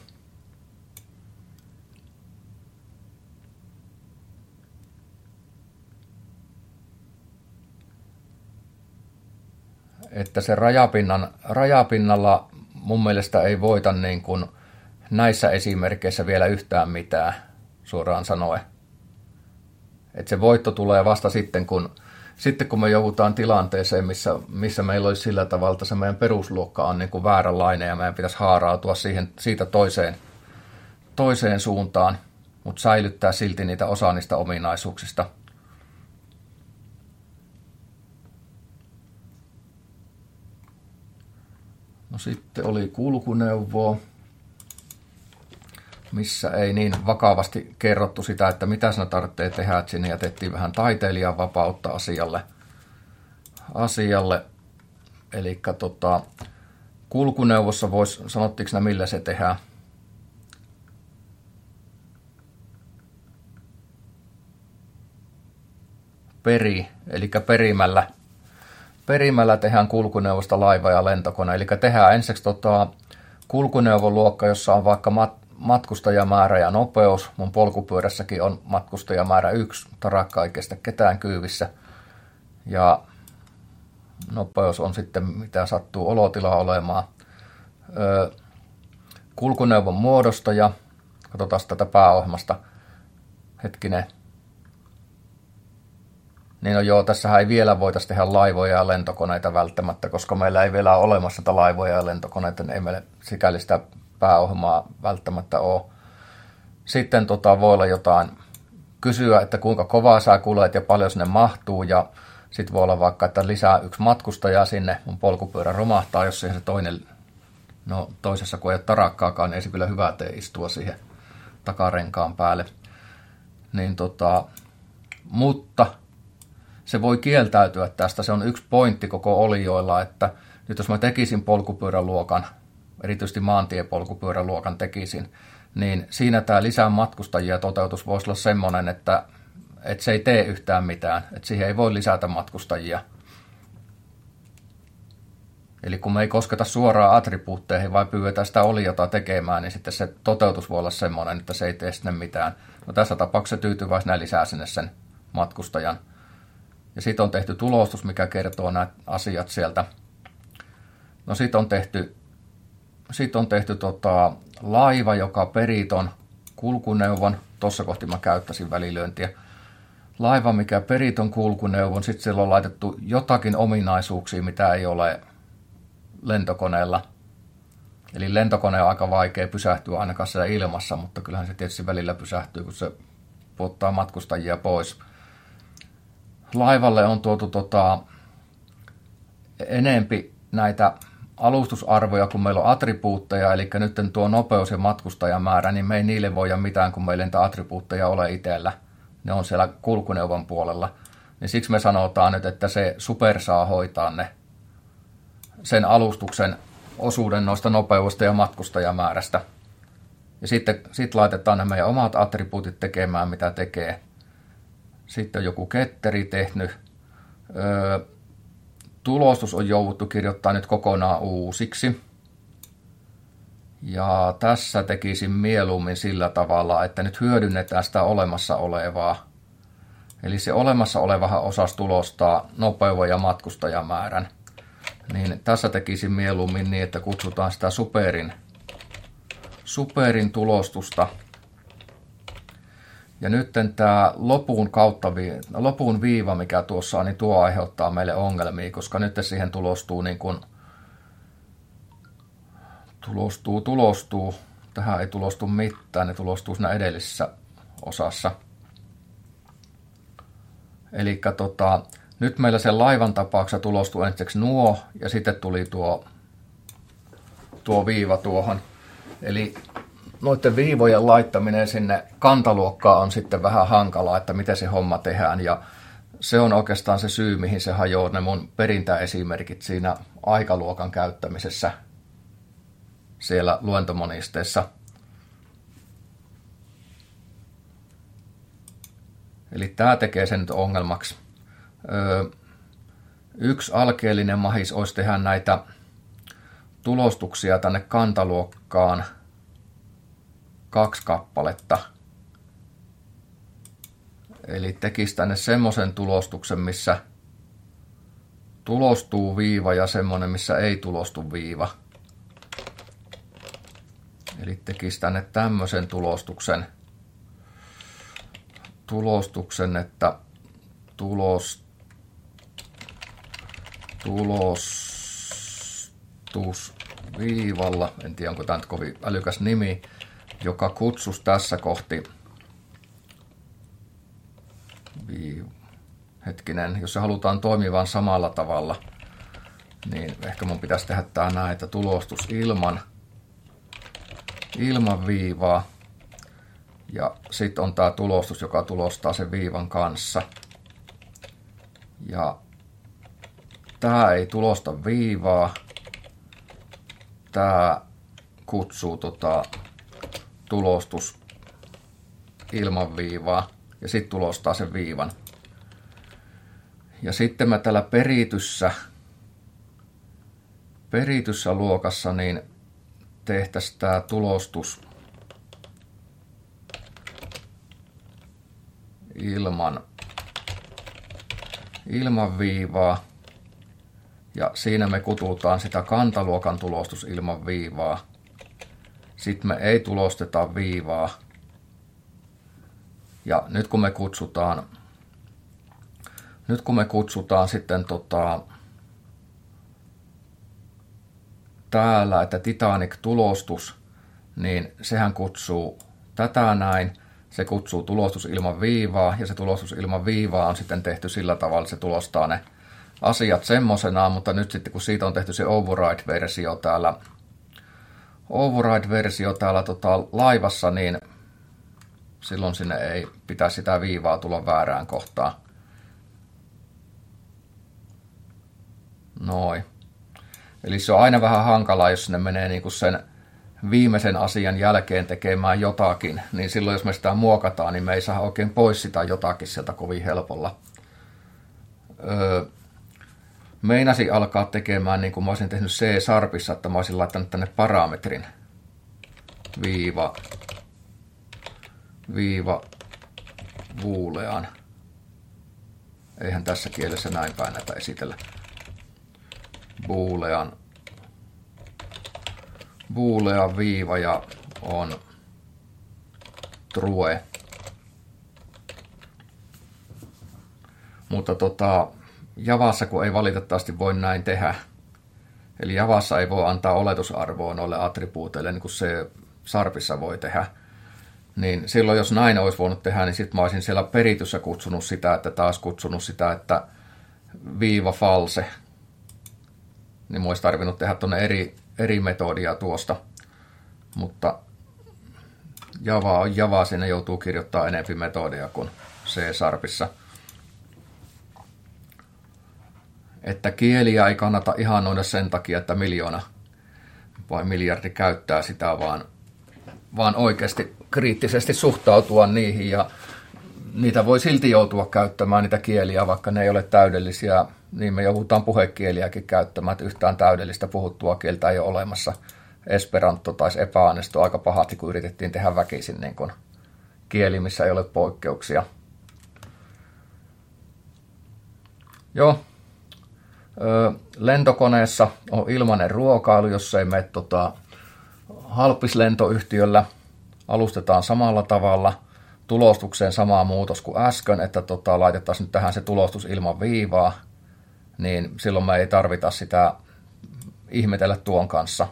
Speaker 1: Että se rajapinnalla mun mielestä ei voita niin kuin näissä esimerkkeissä vielä yhtään mitään, suoraan sanoen. Että se voitto tulee vasta sitten, kun me joudutaan tilanteeseen, missä meillä olisi sillä tavalla, että se meidän perusluokka on niin kuin vääränlainen ja meidän pitäisi haarautua siitä toiseen suuntaan, mutta säilyttää silti niitä osa niistä ominaisuuksista. No sitten oli kulkuneuvo, missä ei niin vakavasti kerrottu sitä, että mitä siinä tarvitsee tehdä, että sinne jätettiin vähän taiteilijan vapautta asialle. Eli kulkuneuvossa sanottiinko nämä millä se tehdään? Eli perimällä tehdään kulkuneuvosta laiva ja lentokone. Eli tehdään ensiksi kulkuneuvoluokka, jossa on vaikka matkustajamäärä ja nopeus. Mun polkupyörässäkin on matkustajamäärä 1, tarakka ei kestä ketään kyyvissä. Ja nopeus on sitten mitä sattuu olotila olemaan. Kulkuneuvon muodostaja. Katsotaan tätä pääohjelmasta. Hetkinen. Niin no joo, tässähän ei vielä voitaisiin tehdä laivoja ja lentokoneita välttämättä, koska meillä ei vielä ole olemassa sitä laivoja ja lentokoneita, niin ei meillä sikäli sitä pääohjelmaa välttämättä ole. Sitten voi olla jotain kysyä, että kuinka kovaa sä kuljet ja paljon sinne mahtuu, ja sitten voi olla vaikka, että lisää 1 matkustaja sinne, mun polkupyörä romahtaa, jos siihen se toinen, no toisessa kun ei ole tarakkaakaan, niin ei se kyllä hyvä tee istua siihen takarenkaan päälle. Niin mutta se voi kieltäytyä tästä. Se on yksi pointti koko olioilla, että nyt jos mä tekisin polkupyöräluokan, erityisesti maantiepolkupyöräluokan tekisin, niin siinä tämä lisää matkustajia toteutus voisi olla semmoinen, että se ei tee yhtään mitään, että siihen ei voi lisätä matkustajia. Eli kun me ei kosketa suoraan attribuutteihin, vaan pyydetään sitä oliota tekemään, niin sitten se toteutus voi olla semmoinen, että se ei tee sinne mitään. No tässä tapauksessa tyytyväisenä lisää sinne sen matkustajan. Ja sitten on tehty tulostus, mikä kertoo nämä asiat sieltä. No sitten on tehty laiva, joka perii ton kulkuneuvon. Tuossa kohti mä käyttäisin välilyöntiä. Laiva, mikä perii ton kulkuneuvon. Sitten siellä on laitettu jotakin ominaisuuksia, mitä ei ole lentokoneella. Eli lentokone on aika vaikea pysähtyä ainakaan siellä ilmassa, mutta kyllähän se tietysti välillä pysähtyy, kun se puottaa matkustajia pois. Laivalle on tuotu enempi näitä alustusarvoja, kun meillä on attribuutteja, eli nyt tuo nopeus ja matkustajamäärä, niin me ei niille voida mitään, kun meillä niitä attribuutteja ole itsellä. Ne on siellä kulkuneuvon puolella. Niin siksi me sanotaan nyt, että se super saa hoitaa sen alustuksen osuuden noista nopeudesta ja matkustajamäärästä. Ja sitten laitetaan ne meidän omat attribuutit tekemään, mitä tekee. Sitten on joku ketteri tehnyt. Tulostus on jouduttu kirjoittaa nyt kokonaan uusiksi. Ja tässä tekisin mieluummin sillä tavalla, että nyt hyödynnetään sitä olemassa olevaa. Eli se olemassa olevahan osasi tulostaa nopeuden ja matkustajamäärän. Niin tässä tekisin mieluummin niin, että kutsutaan sitä superin tulostusta. Ja nyt tämä lopun viiva, mikä tuossa on, niin tuo aiheuttaa meille ongelmia, koska nyt siihen tulostuu niin kuin tulostuu. Tähän ei tulostu mitään, ne tulostuu siinä edellisessä osassa. Eli nyt meillä sen laivan tapauksessa tulostuu ensiksi nuo, ja sitten tuli tuo viiva tuohon. Eli noiden viivojen laittaminen sinne kantaluokkaan on sitten vähän hankalaa, että miten se homma tehdään. Ja se on oikeastaan se syy, mihin se hajoaa ne mun perintäesimerkit siinä aikaluokan käyttämisessä siellä luentomonisteessa. Eli tämä tekee sen nyt ongelmaksi. Yksi alkeellinen mahis olisi tehdä näitä tulostuksia tänne kantaluokkaan 2 kappaletta. Eli tekisi tänne semmoisen tulostuksen, missä tulostuu viiva ja semmoinen, missä ei tulostu viiva. Eli tekisi tänne tämmöisen tulostuksen, että tulostus viivalla, en tiedä onko tämä nyt kovin älykäs nimi, joka kutsuisi tässä kohti hetkinen, jos se halutaan toimivan samalla tavalla, niin ehkä mun pitäisi tehdä tää näin, että tulostus ilman viivaa. Ja sitten on tää tulostus, joka tulostaa sen viivan kanssa. Ja tää ei tulosta viivaa. Tää kutsuu tulostus ilman viivaa. Ja sitten tulostaa sen viivan. Ja sitten mä täällä perityssä luokassa niin tehtäisiin tää tulostus ilman viivaa. Ja siinä me kututaan sitä kantaluokan tulostus ilman viivaa. Sitten me ei tulosteta viivaa. Ja nyt kun me kutsutaan sitten täällä, että Titanic-tulostus, niin sehän kutsuu tätä näin. Se kutsuu tulostus ilman viivaa, ja se tulostus ilman viivaa on sitten tehty sillä tavalla, että se tulostaa ne asiat semmoisenaan, mutta nyt sitten kun siitä on tehty se override-versio täällä laivassa, niin silloin sinne ei pitäisi sitä viivaa tulla väärään kohtaan. Noin. Eli se on aina vähän hankalaa, jos ne menee niin kuin sen viimeisen asian jälkeen tekemään jotakin, niin silloin jos me sitä muokataan, niin me ei saa oikein pois sitä jotakin sieltä kovin helpolla. Meinasin alkaa tekemään niin kuin mä olisin tehnyt C-sharpissa, että mä olisin laittanut tänne parametrin viiva boolean. Eihän tässä kielessä näin päin näitä esitellä. Boolean viiva ja on true. Mutta Javassa kun ei valitettavasti voi näin tehdä. Eli Javassa ei voi antaa oletusarvoa noille attribuuteille niin kuin se Sharpissa voi tehdä. Niin silloin jos näin olisi voinut tehdä, niin sitten mä olisin siellä perityssä kutsunut sitä, että viiva false. Niin mä olisi tarvinnut tehdä tuonne eri metodia tuosta. Mutta Java on Java, siinä joutuu kirjoittamaan enempi metodia kuin C-sharpissa. Että kieliä ei kannata ihanoida sen takia, että 1 vai miljardi käyttää sitä, vaan oikeasti kriittisesti suhtautua niihin ja niitä voi silti joutua käyttämään niitä kieliä, vaikka ne ei ole täydellisiä, niin me joudutaan puhekieliäkin käyttämään, että yhtään täydellistä puhuttua kieltä ei ole olemassa. Esperanto taisi epäonnistua aika pahasti, kun yritettiin tehdä väkisin niin kuin kieli, missä ei ole poikkeuksia. Joo. Lentokoneessa on ilmainen ruokailu, jos ei mene halppislentoyhtiöllä. Alustetaan samalla tavalla. Tulostukseen sama muutos kuin äsken, että laitettaisiin nyt tähän se tulostus ilman viivaa, niin silloin me ei tarvita sitä ihmetellä tuon kanssa.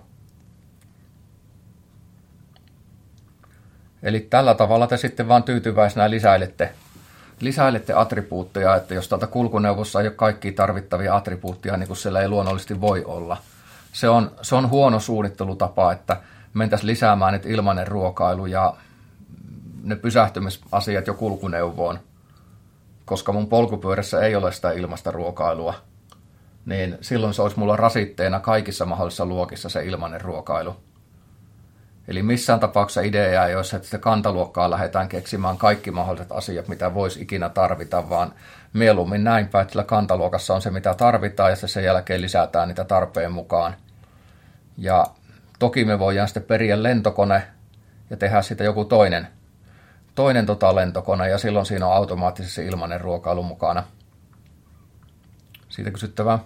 Speaker 1: Eli tällä tavalla te sitten vaan tyytyväisenä lisäilette attribuutteja, että jos täältä kulkuneuvossa ei ole kaikkia tarvittavia attribuutteja, niin kuin siellä ei luonnollisesti voi olla. Se on huono suunnittelutapa, että mentäisiin lisäämään nyt ilmainen ruokailu ja ne pysähtymisasiat jo kulkuneuvoon, koska mun polkupyörässä ei ole sitä ilmaista ruokailua, niin silloin se olisi mulla rasitteena kaikissa mahdollisissa luokissa se ilmainen ruokailu. Eli missään tapauksessa idea ei ole se, että sitä kantaluokkaa lähdetään keksimään kaikki mahdolliset asiat, mitä voisi ikinä tarvita, vaan mieluummin näin päin, että sillä kantaluokassa on se, mitä tarvitaan, ja sen jälkeen lisätään niitä tarpeen mukaan. Ja toki me voidaan sitten periä lentokone ja tehdä siitä joku toinen lentokone, ja silloin siinä on automaattisesti ilmainen ruokailu mukana. Siitä kysyttävää.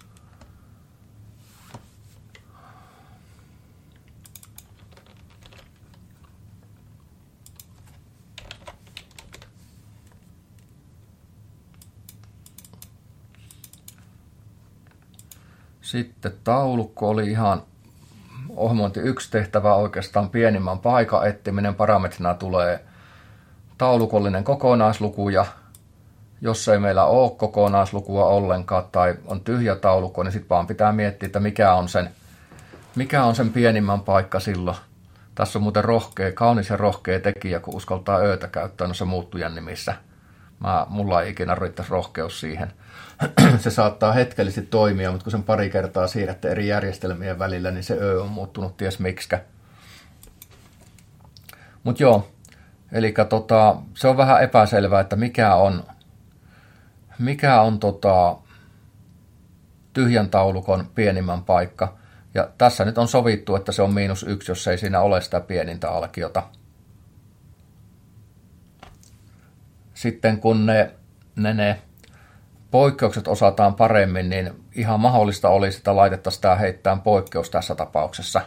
Speaker 1: Sitten taulukko oli ihan ohjelmointi 1 tehtävä, oikeastaan pienimmän paikan etsiminen. Parametrina tulee taulukollinen kokonaisluku, ja jos ei meillä ole kokonaislukua ollenkaan tai on tyhjä taulukko, niin sitten vaan pitää miettiä, että mikä on sen pienimmän paikka silloin. Tässä on muuten kaunis ja rohkea tekijä, kun uskaltaa öötä käyttää noissa muuttujan nimissä. Mulla ei ikinä riittäisi rohkeus siihen. Se saattaa hetkellisesti toimia, mutta kun sen pari kertaa siirrätte eri järjestelmien välillä, niin se öö on muuttunut ties miksikä. Mutta joo, eli se on vähän epäselvää, että mikä on tyhjän taulukon pienimmän paikka. Ja tässä nyt on sovittu, että se on -1, jos ei siinä ole sitä pienintä alkiota. Sitten kun ne poikkeukset osataan paremmin, niin ihan mahdollista olisi, että laitettaisiin tämä heittämään poikkeus tässä tapauksessa.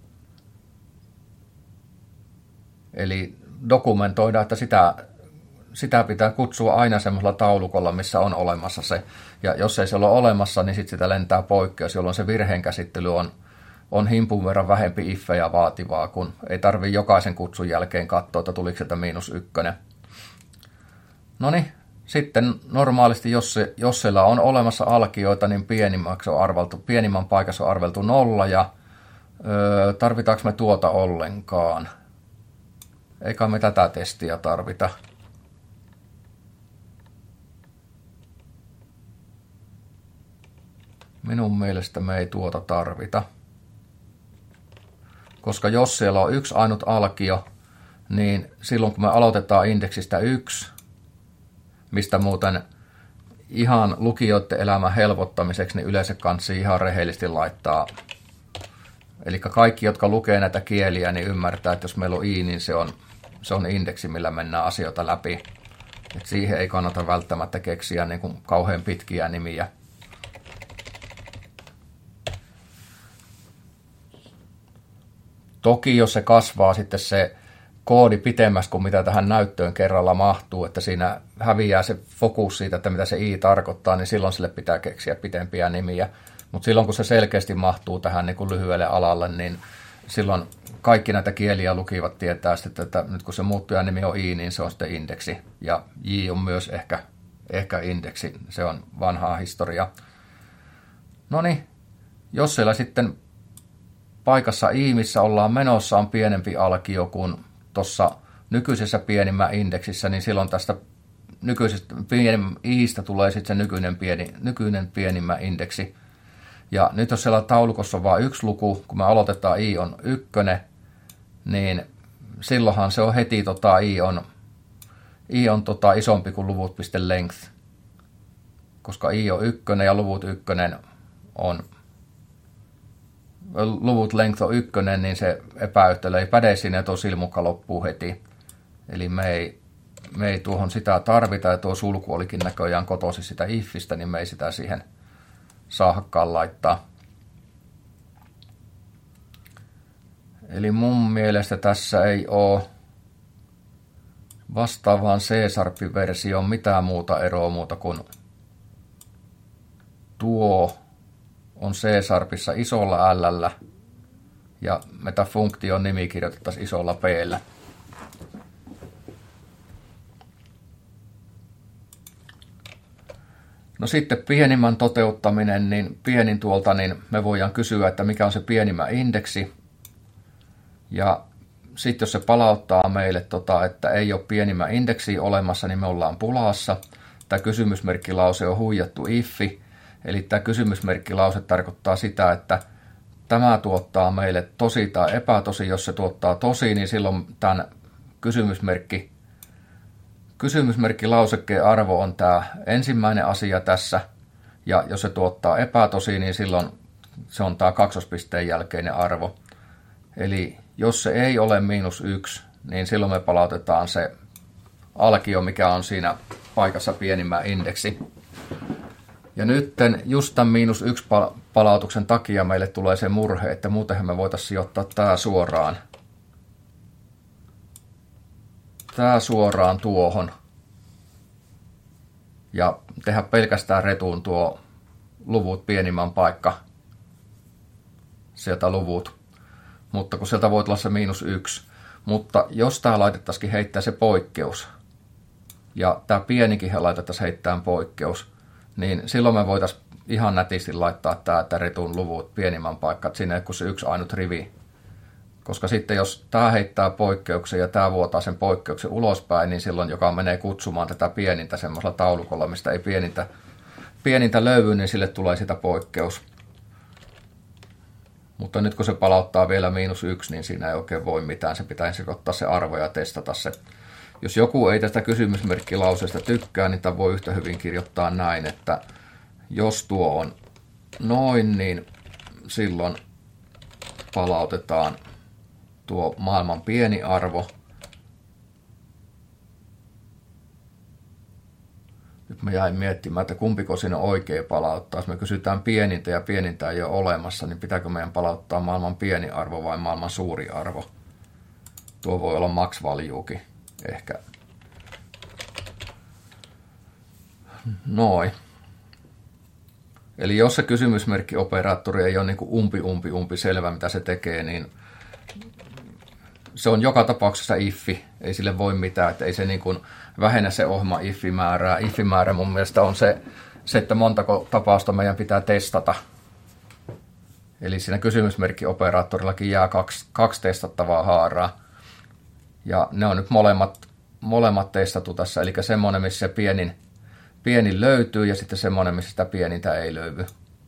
Speaker 1: Eli dokumentoida, että sitä pitää kutsua aina semmoisella taulukolla, missä on olemassa se. Ja jos ei se ole olemassa, niin sitten sitä lentää poikkeus, jolloin se virheen käsittely on himpun verran vähempi iffejä vaativaa, kun ei tarvitse jokaisen kutsun jälkeen katsoa, että tuliko sieltä -1. Noniin, sitten normaalisti, jos siellä on olemassa alkioita, niin pienimmän paikassa on arveltu 0, ja tarvitaanko me tuota ollenkaan? Eikä me tätä testiä tarvita. Minun mielestä me ei tuota tarvita. Koska jos siellä on yksi ainut alkio, niin silloin kun me aloitetaan indeksistä 1, mistä muuten ihan lukijoiden elämän helpottamiseksi, niin yleensä kansi ihan rehellisesti laittaa. Eli kaikki, jotka lukee näitä kieliä, niin ymmärtää, että jos meillä on i, niin se on indeksi, millä mennään asioita läpi. Et siihen ei kannata välttämättä keksiä niin kuin kauhean pitkiä nimiä. Toki jos se kasvaa sitten se koodi pitemmäksi kuin mitä tähän näyttöön kerralla mahtuu, että siinä häviää se fokus siitä, että mitä se i tarkoittaa, niin silloin sille pitää keksiä pitempiä nimiä. Mutta silloin kun se selkeästi mahtuu tähän niin kuin lyhyelle alalle, niin silloin kaikki näitä kieliä lukivat tietää sitten, että nyt kun se muuttujan nimi on i, niin se on sitten indeksi. Ja j on myös ehkä indeksi, se on vanhaa historiaa. Noniin, jos siellä sitten paikassa i, missä ollaan menossa, on pienempi alkio kuin tuossa nykyisessä pienimmän indeksissä, niin silloin tästä nykyisestä i'stä tulee sitten se nykyinen pienimmän indeksi. Ja nyt jos siellä taulukossa on vain yksi luku, kun me aloitetaan i on 1, niin silloinhan se on heti i on isompi kuin luvut.length. Koska i on 1 ja luvut 1 on luvut length on 1, niin se epäyhtälö ei päde siinä ja tuo silmukka loppuu heti. Eli me ei tuohon sitä tarvita, ja tuo sulku olikin näköjään kotoisin sitä ifistä, niin me ei sitä siihen saakaan laittaa. Eli mun mielestä tässä ei ole vastaavaan C-sharpin-versioon mitään muuta eroa muuta kuin tuo on C-sharpissa isolla L:llä ja metafunktion nimi kirjoitettaisiin isolla P:llä. No sitten pienimmän toteuttaminen, niin pienin tuolta, niin me voidaan kysyä, että mikä on se pienimmän indeksi. Ja sitten jos se palauttaa meille, että ei ole pienimmän indeksiä olemassa, niin me ollaan pulassa. Tämä kysymysmerkkilause on huijattu iffi. Eli tämä kysymysmerkkilause tarkoittaa sitä, että tämä tuottaa meille tosi tai epätosi. Jos se tuottaa tosi, niin silloin tämän kysymysmerkkilausekkeen arvo on tämä ensimmäinen asia tässä. Ja jos se tuottaa epätosi, niin silloin se on tämä kaksospisteen jälkeinen arvo. Eli jos se ei ole -1, niin silloin me palautetaan se alkio, mikä on siinä paikassa pienimmän indeksi. Ja nyt just tämän -1 palautuksen takia meille tulee se murhe, että muutenhan me voitaisiin sijoittaa tämä suoraan tuohon. Ja tehdä pelkästään retuun tuo luvut pienimmän paikka. Sieltä luvut. Mutta kun sieltä voi tulla se -1. Mutta jos tämä laitettaisiin heittää se poikkeus, ja tämä pienikin laitettaisiin heittämään poikkeus, niin silloin me voitaisiin ihan nätisti laittaa tämä retun luvut pienimmän paikka, että siinä ei ole se yksi ainut rivi. Koska sitten jos tämä heittää poikkeuksen ja tämä vuotaa sen poikkeuksen ulospäin, niin silloin joka menee kutsumaan tätä pienintä semmoisella taulukolla, mistä ei pienintä löydy, niin sille tulee sitä poikkeus. Mutta nyt kun se palauttaa vielä -1, niin siinä ei oikein voi mitään. Se pitää ensin ottaa se arvo ja testata se. Jos joku ei tästä kysymysmerkkilauseesta tykkää, niin tämä voi yhtä hyvin kirjoittaa näin, että jos tuo on noin, niin silloin palautetaan tuo maailman pieni arvo. Nyt mä jäin miettimään, että kumpiko siinä on oikein palauttaa. Jos me kysytään pienintä ja pienintä ei ole olemassa, niin pitääkö meidän palauttaa maailman pieni arvo vai maailman suuri arvo? Tuo voi olla max valuekin ehkä. Noin. Eli jos se kysymysmerkkioperaattori ei ole niin kuin umpi selvä, mitä se tekee, niin se on joka tapauksessa iffi. Ei sille voi mitään, että ei se niin kuin vähennä se ohjelma if-määrää. If-määrä mun mielestä on se, että montako tapausta meidän pitää testata. Eli siinä kysymysmerkkioperaattorillakin jää kaksi testattavaa haaraa. Ja ne on nyt molemmat testattu tässä. Eli semmoinen, missä se pienin löytyy ja sitten semmoinen, missä sitä pienintä ei löydy.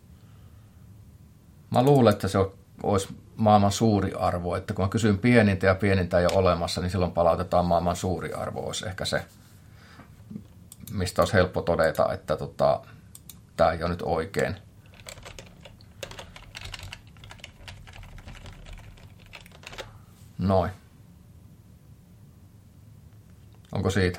Speaker 1: Mä luulen, että se olisi maailman suuri arvo. Että kun mä kysyn pienintä ja pienintä ei ole olemassa, niin silloin palautetaan maailman suuri arvo. Olisi ehkä se, mistä olisi helppo todeta, että tämä ei ole nyt oikein. Noin. Onko siitä?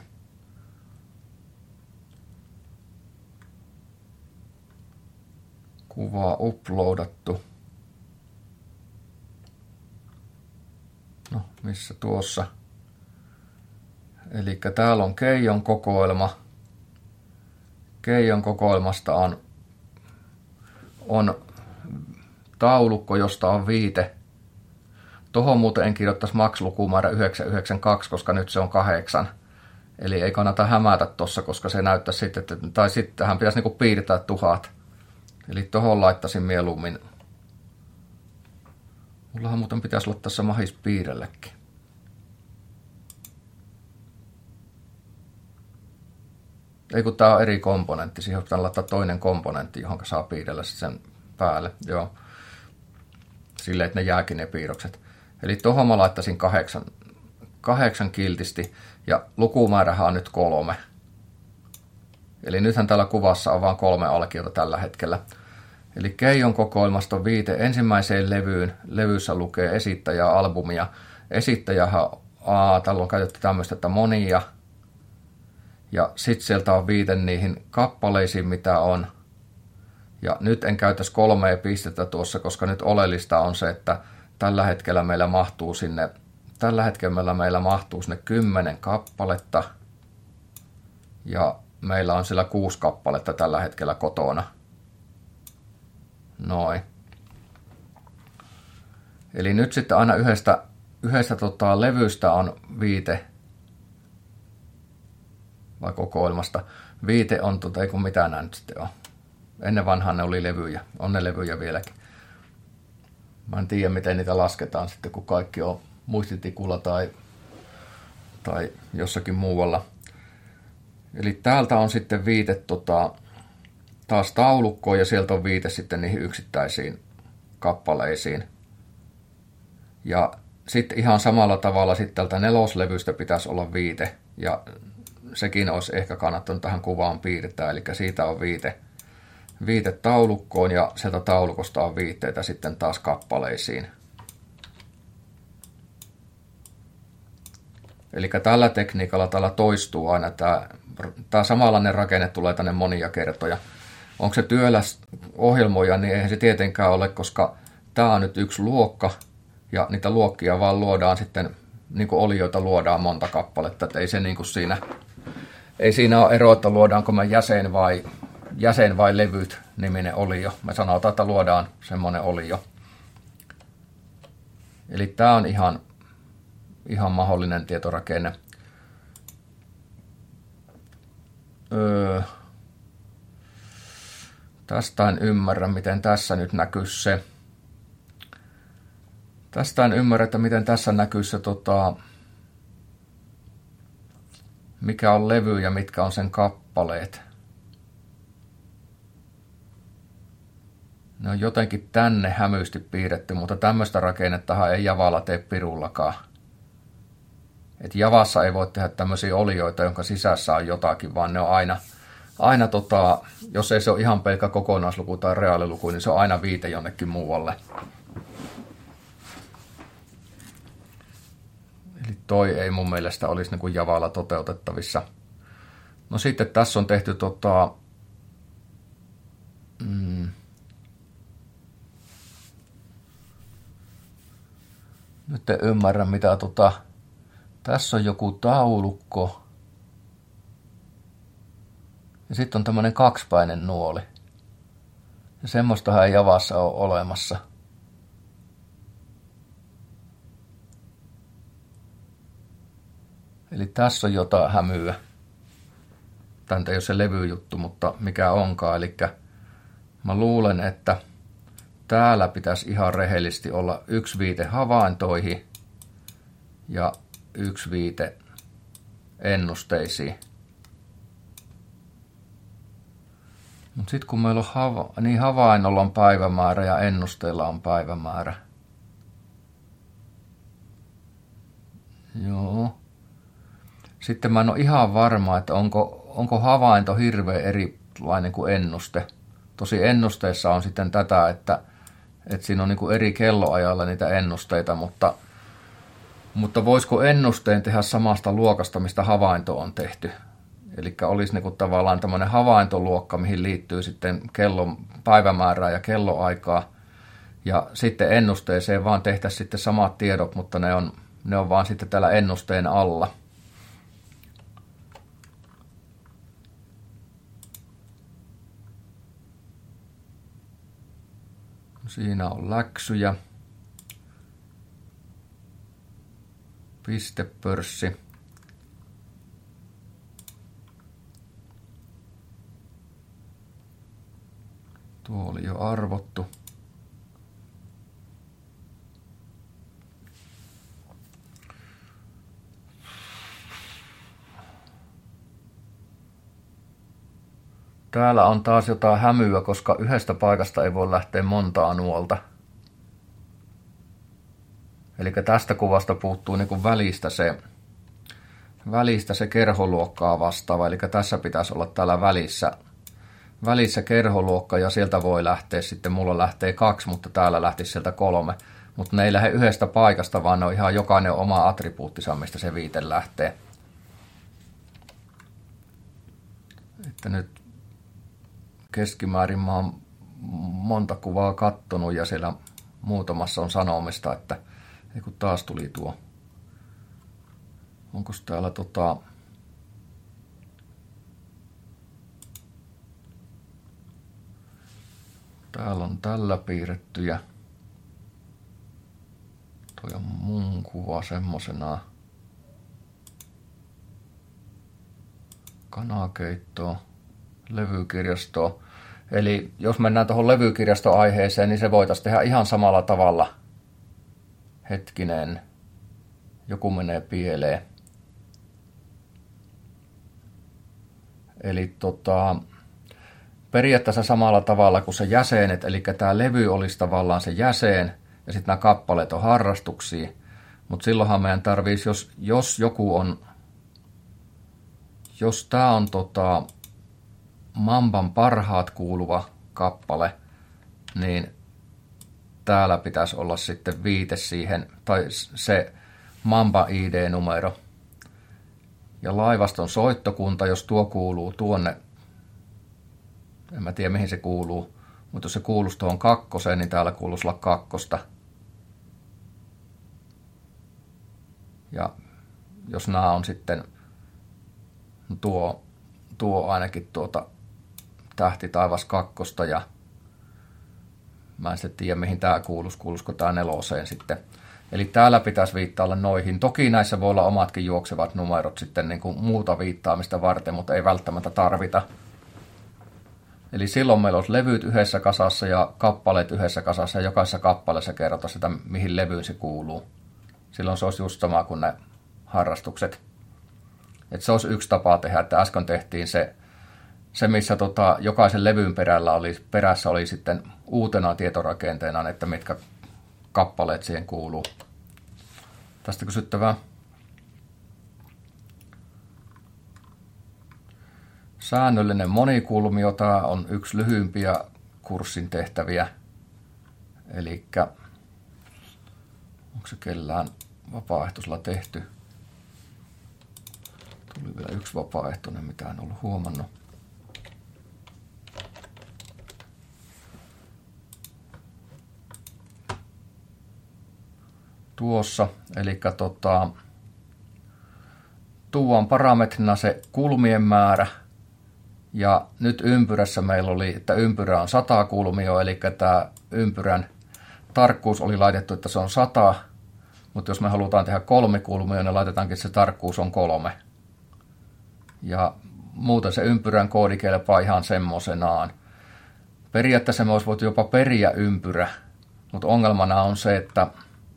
Speaker 1: Kuvaa uploadattu. No, missä tuossa? Eli täällä on Keijon kokoelma. Keijon kokoelmasta on taulukko, josta on viite. Tuohon muuten en kirjoittaisi max-lukumäärä 992, koska nyt se on 8. Eli ei kannata hämätä tuossa, koska se näyttäisi sitten, tai sittenhän pitäisi niinku piirtää 1000. Eli tuohon laittaisin mieluummin. Mullahan muuten pitäisi olla tässä mahis piirrellekin. Ei kun tää on eri komponentti, siihen pitää laittaa toinen komponentti, johon saa piirrellä sen päälle. Joo. Silleen, että ne jääkin ne piirrokset. Eli tuohon mä laittaisin 8 kiltisti ja lukumäärähän on nyt 3. Eli nythän täällä kuvassa on vain 3 alkiota tällä hetkellä. Eli Keijon kokoelmasta on viite ensimmäiseen levyyn. Levyssä lukee esittäjä albumia. Esittäjähän, täällä on käytetty tämmöistä, että monia. Ja sitten sieltä on viite niihin kappaleisiin, mitä on. Ja nyt en käytäisi 3 pistettä tuossa, koska nyt oleellista on se, että tällä hetkellä meillä mahtuu sinne 10 kappaletta. Ja meillä on siellä 6 kappaletta tällä hetkellä kotona. Noin. Eli nyt sitten aina yhdestä levystä on viite. Vai kokoelmasta. Viite on, ei kun mitään nämä nyt sitten on. Ennen vanhaan ne oli levyjä. On ne levyjä vieläkin. Mä en tiedä, miten niitä lasketaan sitten, kun kaikki on muistitikulla tai jossakin muualla. Eli täältä on sitten viite taas taulukkoon ja sieltä on viite sitten niihin yksittäisiin kappaleisiin. Ja sitten ihan samalla tavalla sitten tältä neloslevystä pitäisi olla viite. Ja sekin olisi ehkä kannattanut tähän kuvaan piirtää. Eli siitä on viite taulukkoon ja sieltä taulukosta on viitteitä sitten taas kappaleisiin. Eli tällä tekniikalla tällä toistuu aina tämä samanlainen rakenne tulee tänne monia kertoja. Onko se työläs ohjelmoija, niin eihän se tietenkään ole, koska tämä on nyt yksi luokka ja niitä luokkia vaan luodaan sitten, niin kuin olioita luodaan monta kappaletta. Että ei se niin kuin ei siinä ole ero, että luodaanko me jäsen vai levyt niminen olio. Me sanotaan, että luodaan semmoinen olio. Eli tämä on ihan mahdollinen tietorakenne. Tästä en ymmärrä, miten tässä nyt näkyy se. Tästä en ymmärrä, että miten tässä näkyy se, mikä on levy ja mitkä on sen kappaleet. Ne on jotenkin tänne hämysti piirretty, mutta tämmöistä rakennettahan ei Javalla tee pirullakaan. Et Javassa ei voi tehdä tämmöisiä olioita, jonka sisässä on jotakin, vaan ne on aina jos ei se ole ihan pelkkä kokonaisluku tai reaaliluku, niin se on aina viite jonnekin muualle. Eli toi ei mun mielestä olisi niin kuin Javalla toteutettavissa. No sitten tässä on tehty nyt en ymmärrä mitä tässä on joku taulukko. Ja sitten on tämmöinen kaksipäinen nuoli. Ja semmoistahan ei Javassa ole olemassa. Eli tässä on jotain hämyä. Tämä ei ole se levyjuttu, mutta mikä onkaan. Eli mä luulen, että täällä pitäisi ihan rehellisesti olla yksi viite havaintoihin ja yksi viite ennusteisiin. Mutta sitten kun meillä on havainnolla on päivämäärä ja ennusteilla on päivämäärä. Joo. Sitten mä en ole ihan varma, että onko havainto hirveän erilainen kuin ennuste. Tosi ennusteessa on sitten tätä, että siinä on niin kuin eri kelloajalla niitä ennusteita, mutta voisiko ennusteen tehdä samasta luokasta, mistä havainto on tehty? Eli olisi niin kuin tavallaan tämmöinen havaintoluokka, mihin liittyy sitten päivämäärää ja kelloaikaa. Ja sitten ennusteeseen vaan tehtäisiin sitten samat tiedot, mutta ne on vaan sitten täällä ennusteen alla. Siinä on läksyjä. Pistepörssi. Tuo oli jo arvottu. Täällä on taas jotain hämyä, koska yhdestä paikasta ei voi lähteä montaa nuolta. Eli tästä kuvasta puuttuu niin kuin välistä se kerholuokkaa vastaava. Eli tässä pitäisi olla täällä välissä kerholuokka ja sieltä voi lähteä sitten, mulla lähtee 2, mutta täällä lähtisi sieltä 3. Mutta ne ei lähde yhdestä paikasta, vaan ne on ihan jokainen oma attribuuttinsa, mistä se viite lähtee. Että nyt keskimäärin mä oon monta kuvaa kattonut ja siellä muutamassa on sanomista, että kun taas tuli tuo. Onkos täällä täällä on tällä piirrettyjä. Toi on mun kuva semmosena. Kanakeittoa, levykirjastoa. Eli jos mennään tuohon levykirjastoaiheeseen, niin se voitaisiin tehdä ihan samalla tavalla. Hetkinen, joku menee pieleen. periaatteessa samalla tavalla kuin se jäsenet, eli tämä levy olisi tavallaan se jäsen, ja sitten nämä kappaleet on harrastuksia. Mutta silloinhan meidän tarvitsisi, jos joku on, jos tämä on Mamban parhaat kuuluva kappale, niin täällä pitäisi olla sitten viite siihen, tai se Mamba ID-numero. Ja laivaston soittokunta, jos tuo kuuluu tuonne, en mä tiedä mihin se kuuluu, mutta jos se kuuluisi tuohon 2, niin täällä kuuluisi olla 2. Ja jos nämä on sitten, tuo ainakin Tähti taivas 2, ja mä en sitten tiedä mihin tämä kuuluisiko tämä 4 sitten. Eli täällä pitäisi viittailla noihin. Toki näissä voi olla omatkin juoksevat numerot sitten niin kuin muuta viittaamista varten, mutta ei välttämättä tarvita. Eli silloin meillä olisi levyt yhdessä kasassa ja kappaleet yhdessä kasassa, ja jokaisessa kappaleessa kerrotaan sitä, mihin levyyn se kuuluu. Silloin se olisi just sama kuin ne harrastukset. Että se olisi yksi tapa tehdä, että äsken tehtiin se missä jokaisen levyn perässä oli sitten uutena tietorakenteena, että mitkä kappaleet siihen kuuluu. Tästä kysyttävää. Säännöllinen monikulmio, tämä on yksi lyhyimpiä kurssin tehtäviä. Eli onko se kellään vapaaehtoisella tehty? Tuli vielä yksi vapaaehtoinen, mitä en ollut huomannut. Tuossa, eli tuo on parametrina se kulmien määrä, ja nyt ympyrässä meillä oli, että ympyrä on 100 kulmioa, eli tämä ympyrän tarkkuus oli laitettu, että se on 100, mutta jos me halutaan tehdä 3 kulmioa, niin laitetaankin, että se tarkkuus on 3. Ja muuten se ympyrän koodi kelpaa ihan semmoisenaan. Periaatteessa me olisi voitu jopa periä ympyrä, mutta ongelmana on se, että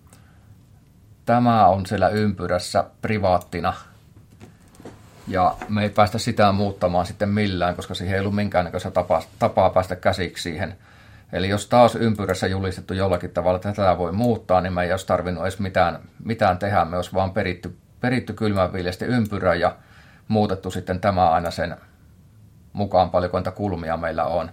Speaker 1: tämä on siellä ympyrässä privaattina, ja me ei päästä sitä muuttamaan sitten millään, koska siihen ei ollut minkäännäköistä tapaa päästä käsiksi siihen. Eli jos taas ympyrässä julistettu jollakin tavalla, että tätä voi muuttaa, niin me ei olisi tarvinnut edes mitään tehdä. Me olisi vaan peritty kylmänviileästi ympyrä ja muutettu sitten tämä aina sen mukaan, paljonko niitä kulmia meillä on.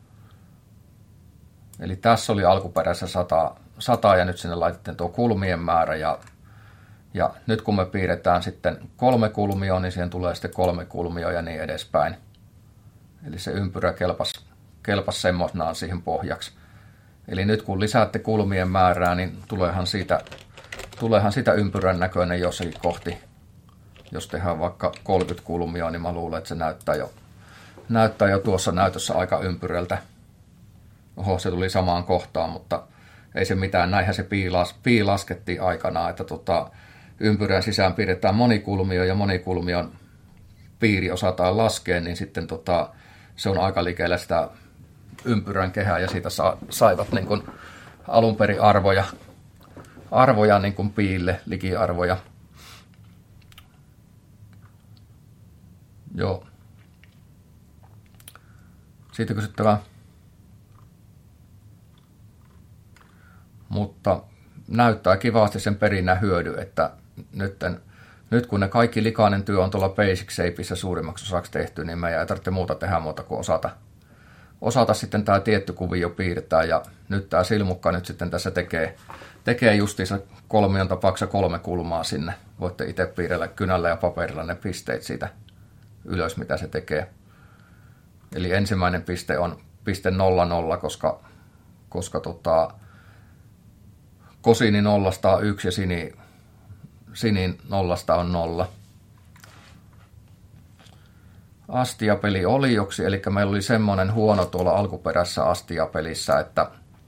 Speaker 1: Eli tässä oli alkuperäisessä 100 ja nyt sinne laitettiin tuo kulmien määrä, ja nyt kun me piirretään sitten 3 kulmioa, niin siihen tulee sitten 3 kulmioa ja niin edespäin. Eli se ympyrä kelpasi semmoisenaan siihen pohjaksi. Eli nyt kun lisäätte kulmien määrää, niin tuleehan siitä ympyrän näköinen jossakin kohti. Jos tehdään vaikka 30 kulmioa, niin mä luulen, että se näyttää jo tuossa näytössä aika ympyrältä. Oho, se tuli samaan kohtaan, mutta ei se mitään. Näinhän se laskettiin aikanaan, että ympyrän sisään piirretään monikulmio ja monikulmion piiri osataan laskea, niin sitten se on aika likellä sitä ympyrän kehää, ja siitä saivat niin kuin alun perin arvoja niin kuin piille, likiarvoja. Joo. Siitä kysyttävää. Mutta näyttää kivasti sen perinnän hyödy, että nyt kun ne kaikki likainen työ on tuolla Basic Shapeissa suurimmaksi osaksi tehty, niin meidän ei tarvitse muuta tehdä muuta kuin osata sitten tämä tietty kuvio piirtää, ja nyt tämä silmukka nyt sitten tässä tekee justiinsa kolmion tapauksessa 3 kulmaa sinne. Voitte itse piirrellä kynällä ja paperilla ne pisteet siitä ylös, mitä se tekee. Eli ensimmäinen piste on piste 00, koska kosini 0 on 1 ja sinin 0 on 0. Astiapeli olioksi, eli meillä oli semmoinen huono tuolla alkuperäisessä astiapelissä, että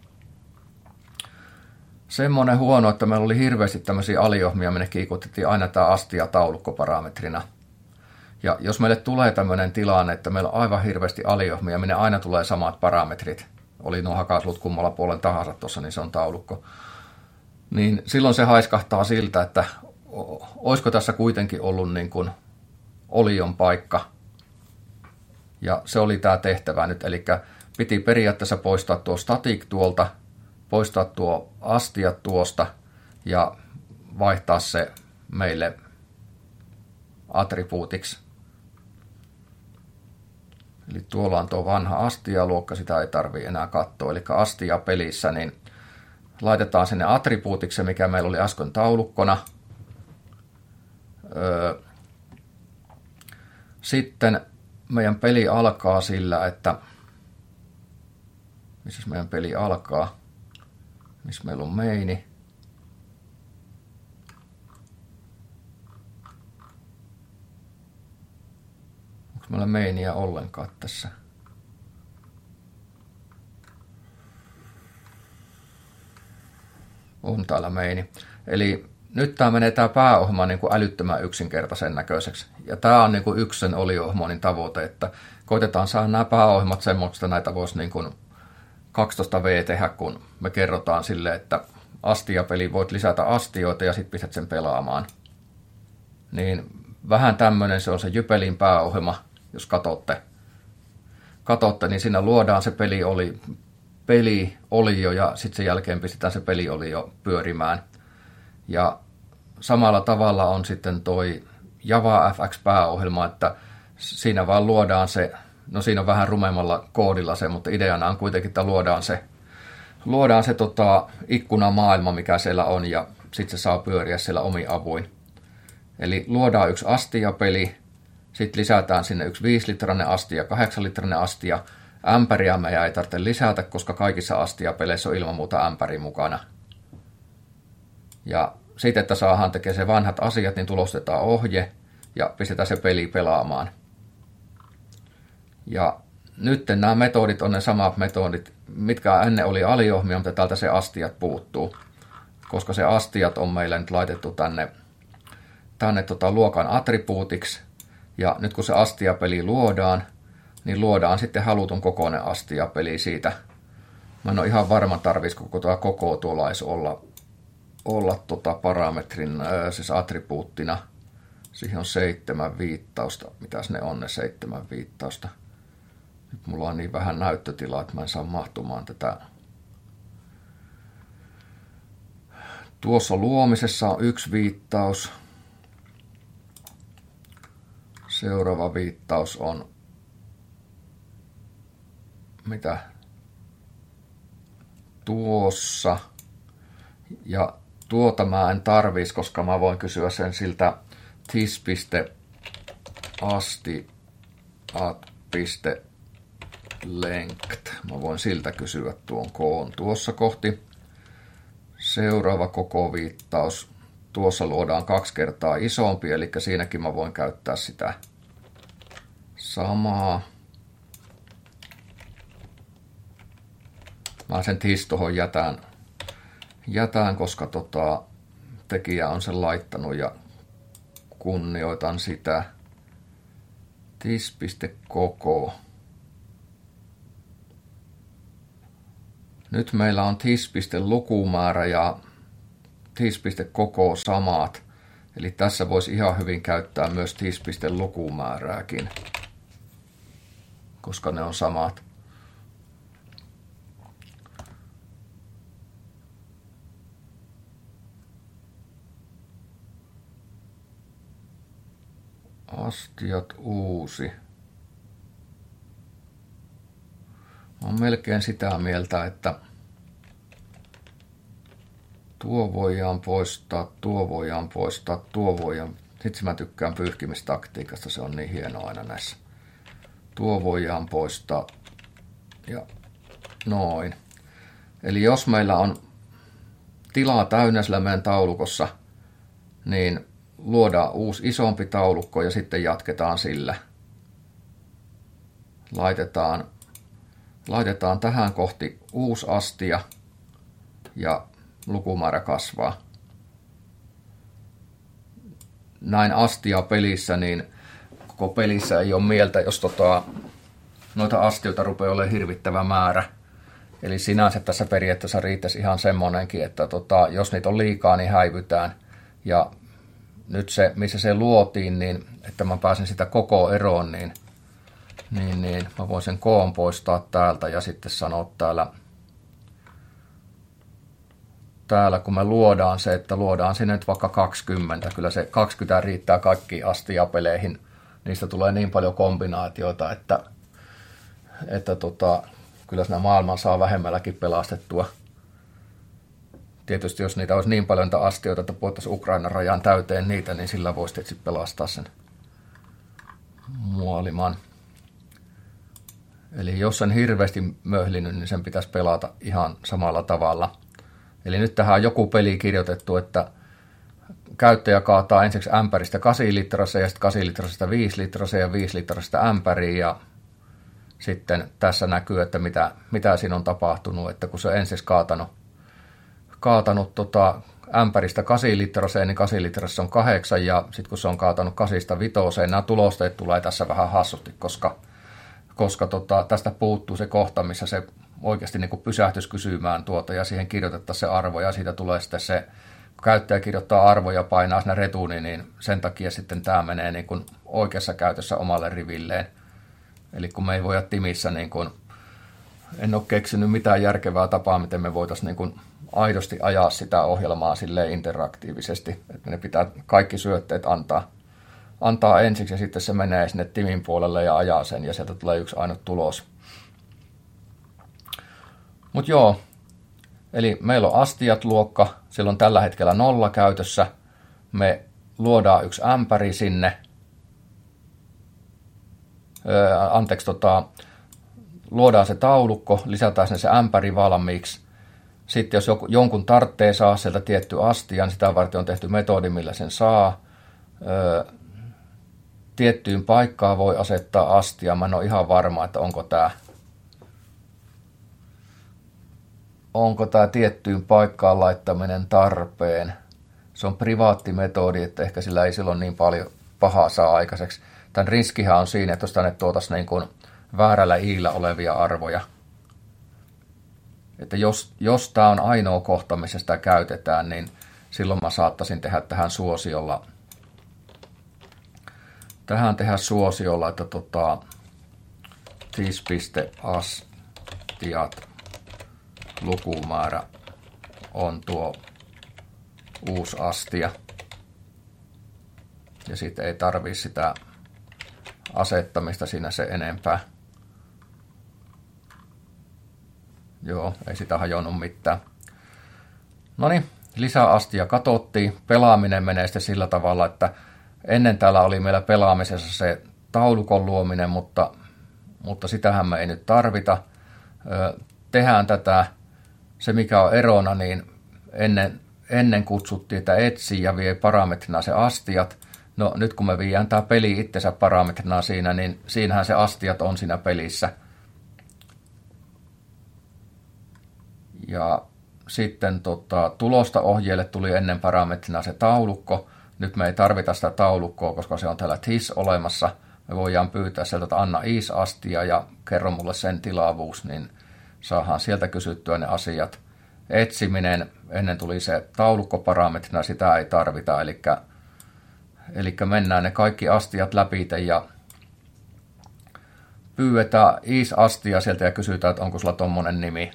Speaker 1: semmoinen huono, että meillä oli hirveästi tämmöisiä aliohmia, minne kiikutettiin aina tämä astia-taulukkoparametrina. Ja jos meille tulee tämmöinen tilanne, että meillä on aivan hirveästi aliohmia, minne aina tulee samat parametrit, oli nuo hakaslut kummalla puolen tahansa tuossa, niin se on taulukko, niin silloin se haiskahtaa siltä, että olisiko tässä kuitenkin ollut niin kuin olion paikka. Ja se oli tämä tehtävä nyt, eli piti periaatteessa poistaa tuo static tuolta, poistaa tuo astia tuosta ja vaihtaa se meille attribuutiksi. Eli tuolla on tuo vanha astia-luokka, sitä ei tarvitse enää katsoa. Eli astia pelissä, niin laitetaan sinne attribuutiksi, mikä meillä oli äsken taulukkona. Sitten meidän peli alkaa sillä, että missä meidän peli alkaa, missä meillä on maini. Onko meillä mainiä ollenkaan tässä? On täällä maini. Eli nyt tämä menee tämä pääohjelma niin kuin älyttömän yksinkertaisen näköiseksi. Ja tämä on niin kuin yksi sen Olio-ohjelmoinnin tavoite, että koitetaan saada nämä pääohjelmat semmoista, että näitä voisi niin kuin 12V tehdä, kun me kerrotaan sille, että astia-peli voit lisätä astioita ja sitten pistät sen pelaamaan. Niin vähän tämmöinen se on se Jypelin pääohjelma, jos katsotte, niin siinä luodaan se peliolio ja sitten sen jälkeen pistetään se peliolio pyörimään. Ja samalla tavalla on sitten toi JavaFX-pääohjelma, että siinä vaan luodaan se, no siinä on vähän rumemmalla koodilla se, mutta ideana on kuitenkin, että luodaan se ikkunamaailma, mikä siellä on, ja sitten se saa pyöriä siellä omin avuin. Eli luodaan yksi astia-peli, sitten lisätään sinne yksi 5-litrainen astia, 8-litrainen astia. Ämpäriä me ei tarvitse lisätä, koska kaikissa astia-peleissä on ilman muuta ämpäri mukana. Ja sitten, että saadaan tekemään se vanhat asiat, niin tulostetaan ohje ja pistetään se peli pelaamaan. Ja nyt nämä metodit on ne samat metodit, mitkä ennen oli aliohjelmia, mutta täältä se astiat puuttuu. Koska se astiat on meillä nyt laitettu tänne luokan attribuutiksi. Ja nyt kun se astia-peli luodaan, niin luodaan sitten halutun kokoinen astia-peli siitä. Mä en ole ihan varma, tarvitsisiko tuo koko tuolla olla parametrin, siis attribuuttina. Siihen on 7 viittausta. Mitäs ne on ne 7 viittausta? Nyt mulla on niin vähän näyttötilaa, että mä en saa mahtumaan tätä. Tuossa luomisessa on 1 viittaus. Seuraava viittaus on mitä? Tuossa. Ja tuota mä en tarvitsisi, koska mä voin kysyä sen siltä tis.asti.length. Mä voin siltä kysyä tuon koon tuossa kohti. Seuraava koko viittaus. Tuossa luodaan 2 kertaa isompi, eli siinäkin mä voin käyttää sitä samaa. Mä sen tis tuohon jätän, koska tekijä on sen laittanut ja kunnioitan sitä. Tis.koko. Nyt meillä on tis.lukumäärä ja tis.koko samat. Eli tässä voisi ihan hyvin käyttää myös tis.lukumäärääkin, koska ne on samat. Astiat uusi. Mä oon melkein sitä mieltä, että tuo voidaan poistaa. Sitten mä tykkään pyyhkimistaktiikasta, se on niin hienoa aina näissä. Tuo voidaan poistaa ja noin. Eli jos meillä on tilaa täynnä sillä meidän taulukossa, niin luodaan uusi isompi taulukko ja sitten jatketaan sillä. Laitetaan tähän kohti uusi astia ja lukumäärä kasvaa. Näin astia pelissä, niin koko pelissä ei ole mieltä, jos noita astioita rupeaa olemaan hirvittävä määrä. Eli sinänsä tässä periaatteessa riittäisi ihan semmoinenkin, että jos niitä on liikaa, niin häivytään. Ja nyt se, missä se luotiin, niin että mä pääsen sitä koko eroon, niin niin mä voin sen koon poistaa täältä ja sitten sanoa täällä kun me luodaan se, että luodaan sinne nyt vaikka 20. Kyllä se 20 riittää kaikkiin astiapeleihin. Niistä tulee niin paljon kombinaatioita, että kyllä siinä maailman saa vähemmälläkin pelastettua. Tietysti jos niitä olisi niin paljon astioita, että puhuttaisiin Ukrainan rajan täyteen niitä, niin sillä voisi tietysti pelastaa sen muoliman. Eli jos on hirveästi möhlinyt, niin sen pitäisi pelata ihan samalla tavalla. Eli nyt tähän on joku peli kirjoitettu, että käyttäjä kaataa ensiksi ämpäristä 8 litrassa ja sitten 8 litrasta 5 litrassa ja 5 litrasta ämpäriin. Ja sitten tässä näkyy, että mitä siinä on tapahtunut, että kun se on ensiksi kaatanut ämpäristä 8 litraseen, niin 8 litrassa on 8 ja sitten kun se on kaatanut 8 vitoseen, nämä tulosteet tulee tässä vähän hassusti, koska tästä puuttuu se kohta, missä se oikeasti niin kuin pysähtyisi kysymään ja siihen kirjoitettaisiin se arvo ja siitä tulee sitten se, kun käyttäjä kirjoittaa arvoja ja painaa sinne retuuni, niin sen takia sitten tämä menee niin kuin oikeassa käytössä omalle rivilleen. Eli kun me ei voida timissä, niin kuin, en ole keksinyt mitään järkevää tapaa, miten me voitaisiin niin kuin aidosti ajaa sitä ohjelmaa silleen interaktiivisesti, että ne pitää kaikki syötteet antaa ensiksi ja sitten se menee sinne timin puolelle ja ajaa sen ja sieltä tulee yksi ainut tulos. Mutta joo, eli meillä on astiat-luokka, sillä on tällä hetkellä 0 käytössä, me luodaan yksi ämpäri sinne, luodaan se taulukko, lisätään sinne se ämpäri valmiiksi. Sitten jos jonkun tarvitsee saa sieltä tietty astia, niin sitä varten on tehty metodi, millä sen saa. Tiettyyn paikkaan voi asettaa astia. Mä en ole ihan varma, että onko tämä tiettyyn paikkaan laittaminen tarpeen. Se on privaattimetodi, että ehkä sillä ei silloin niin paljon pahaa saa aikaiseksi. Tämän riskihän on siinä, että jos tänne tuotaisiin niin kuin väärällä iillä olevia arvoja. Että jos tämä on ainoa kohta, missä sitä käytetään, niin silloin mä saattaisin tehdä tähän suosiolla, että tis.astiat lukumäärä on tuo uusi astia. Ja sitten ei tarvitse sitä asettamista siinä se enempää. Joo, ei sitä hajonnut mitään. Noniin, lisäastia katsottiin. Pelaaminen menee sitten sillä tavalla, että ennen täällä oli meillä pelaamisessa se taulukon luominen, mutta sitähän me ei nyt tarvita. Tehdään tätä, se mikä on erona, niin ennen kutsuttiin, että etsi ja vie parametrina se astiat. No nyt kun me viedään tämä peli itsensä parametrina siinä, niin siinähän se astiat on siinä pelissä. Ja sitten tulosta ohjeelle tuli ennen parametrina se taulukko. Nyt me ei tarvita sitä taulukkoa, koska se on täällä TIS olemassa. Me voidaan pyytää sieltä, että anna is-astia ja kerro mulle sen tilavuus, niin saadaan sieltä kysyttyä ne asiat. Etsiminen, ennen tuli se taulukkoparametrina, sitä ei tarvita, eli mennään ne kaikki astiat läpi ja pyydetään is-astia sieltä ja kysytään, että onko sulla tommonen nimi.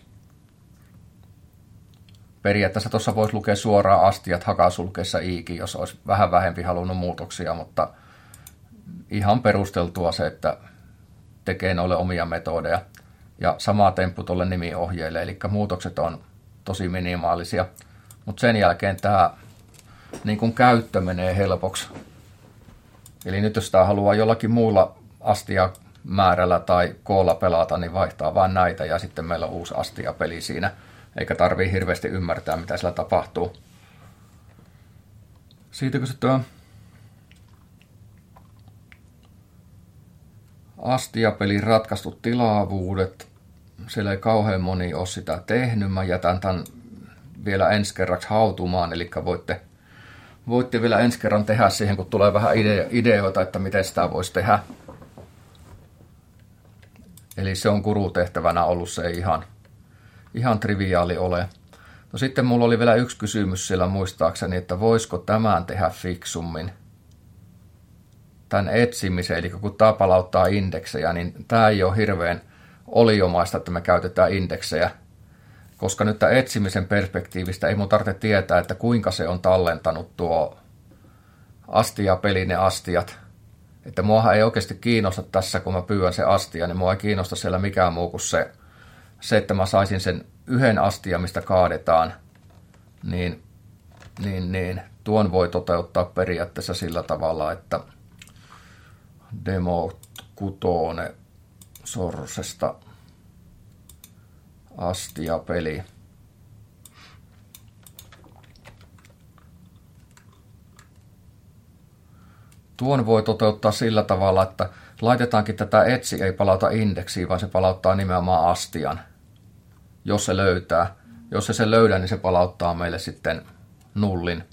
Speaker 1: Periaatteessa tuossa voisi lukea suoraan astiat hakasulkeessa iikin, jos olisi vähän vähempi halunnut muutoksia, mutta ihan perusteltua se, että tekee noille omia metodeja. Ja sama temppu tuolle nimiohjeelle, eli muutokset on tosi minimaalisia. Mutta sen jälkeen tämä niin kun käyttö menee helpoksi. Eli nyt jos sitä haluaa jollakin muulla astia-määrällä tai koolla pelata, niin vaihtaa vain näitä ja sitten meillä on uusi astia-peli siinä. Eikä tarvii hirveästi ymmärtää, mitä sillä tapahtuu. Siitä kun se tuo Astia-pelin ratkaistut tilavuudet, siellä ei kauhean moni ole sitä tehnyt. Mä jätän tämän vielä ensi kerraksi hautumaan, eli voitte vielä ensi kerran tehdä siihen, kun tulee vähän ideoita, että miten sitä voisi tehdä. Eli se on gurutehtävänä ollut, se ei ihan triviaali ole. No sitten mulla oli vielä yksi kysymys siellä muistaakseni, että voisiko tämän tehdä fiksummin. tämän etsimisen, eli kun tämä palauttaa indeksejä, niin tämä ei ole hirveän oliomaista, että me käytetään indeksejä, koska nyt tämän etsimisen perspektiivistä ei mun tarvitse tietää, että kuinka se on tallentanut tuo Astia-pelin ne astiat. Että muahan ei oikeasti kiinnosta tässä, kun mä pyydän se astia, niin mua ei kiinnosta siellä mikään muu kuin se että mä saisin sen yhden astia, mistä kaadetaan, niin tuon voi toteuttaa periaatteessa sillä tavalla, että demo 6 sorsesta astia-peli. Tuon voi toteuttaa sillä tavalla, että laitetaankin tätä etsi ei palauta indeksiin, vaan se palauttaa nimenomaan astian, jos se löytää. Jos se löydä, niin se palauttaa meille sitten nullin.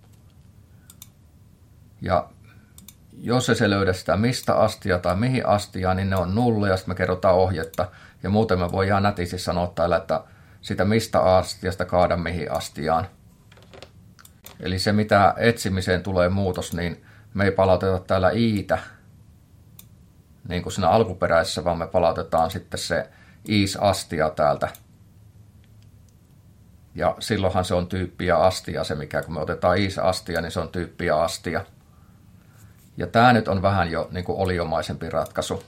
Speaker 1: Ja jos se löydä sitä mistä astia tai mihin astiaan, niin ne on nulleja, sitten me kerrotaan ohjetta. Ja muuten me voi ihan nätisti sanoa täällä, että sitä mistä astiasta kaada mihin astiaan. Eli se mitä etsimiseen tulee muutos, niin me ei palauteta täällä iitä, niin kuin siinä alkuperäisessä, vaan me palautetaan sitten se is-astia täältä. Ja silloinhan se on tyyppi ja astia se, mikä kun me otetaan is-astia, niin se on tyyppi ja astia. Ja tämä nyt on vähän jo niin kuin oliomaisempi ratkaisu.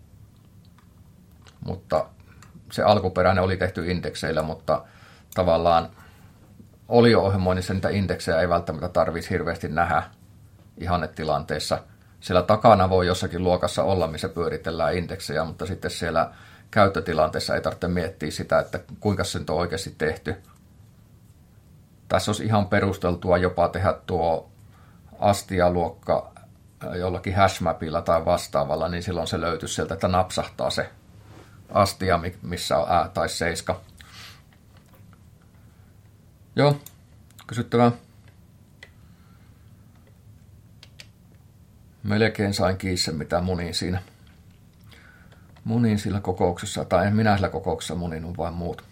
Speaker 1: Mutta se alkuperäinen oli tehty indekseillä, mutta tavallaan olio-ohjelmoinnissa niitä indeksejä ei välttämättä tarvitsisi hirveästi nähdä ihannetilanteessa. Siellä takana voi jossakin luokassa olla, missä pyöritellään indeksejä, mutta sitten siellä käyttötilanteessa ei tarvitse miettiä sitä, että kuinka se on oikeasti tehty. Tässä olisi ihan perusteltua jopa tehdä tuo astia-luokka jollakin hashmapilla tai vastaavalla, niin silloin se löytyisi sieltä, että napsahtaa se astia, missä on ä tai seiska. Joo, kysyttävää. Melkein sain kiinni sen, mitä munin siinä. Munin sillä kokouksessa, tai en minä sillä kokouksessa muninut, vain muut.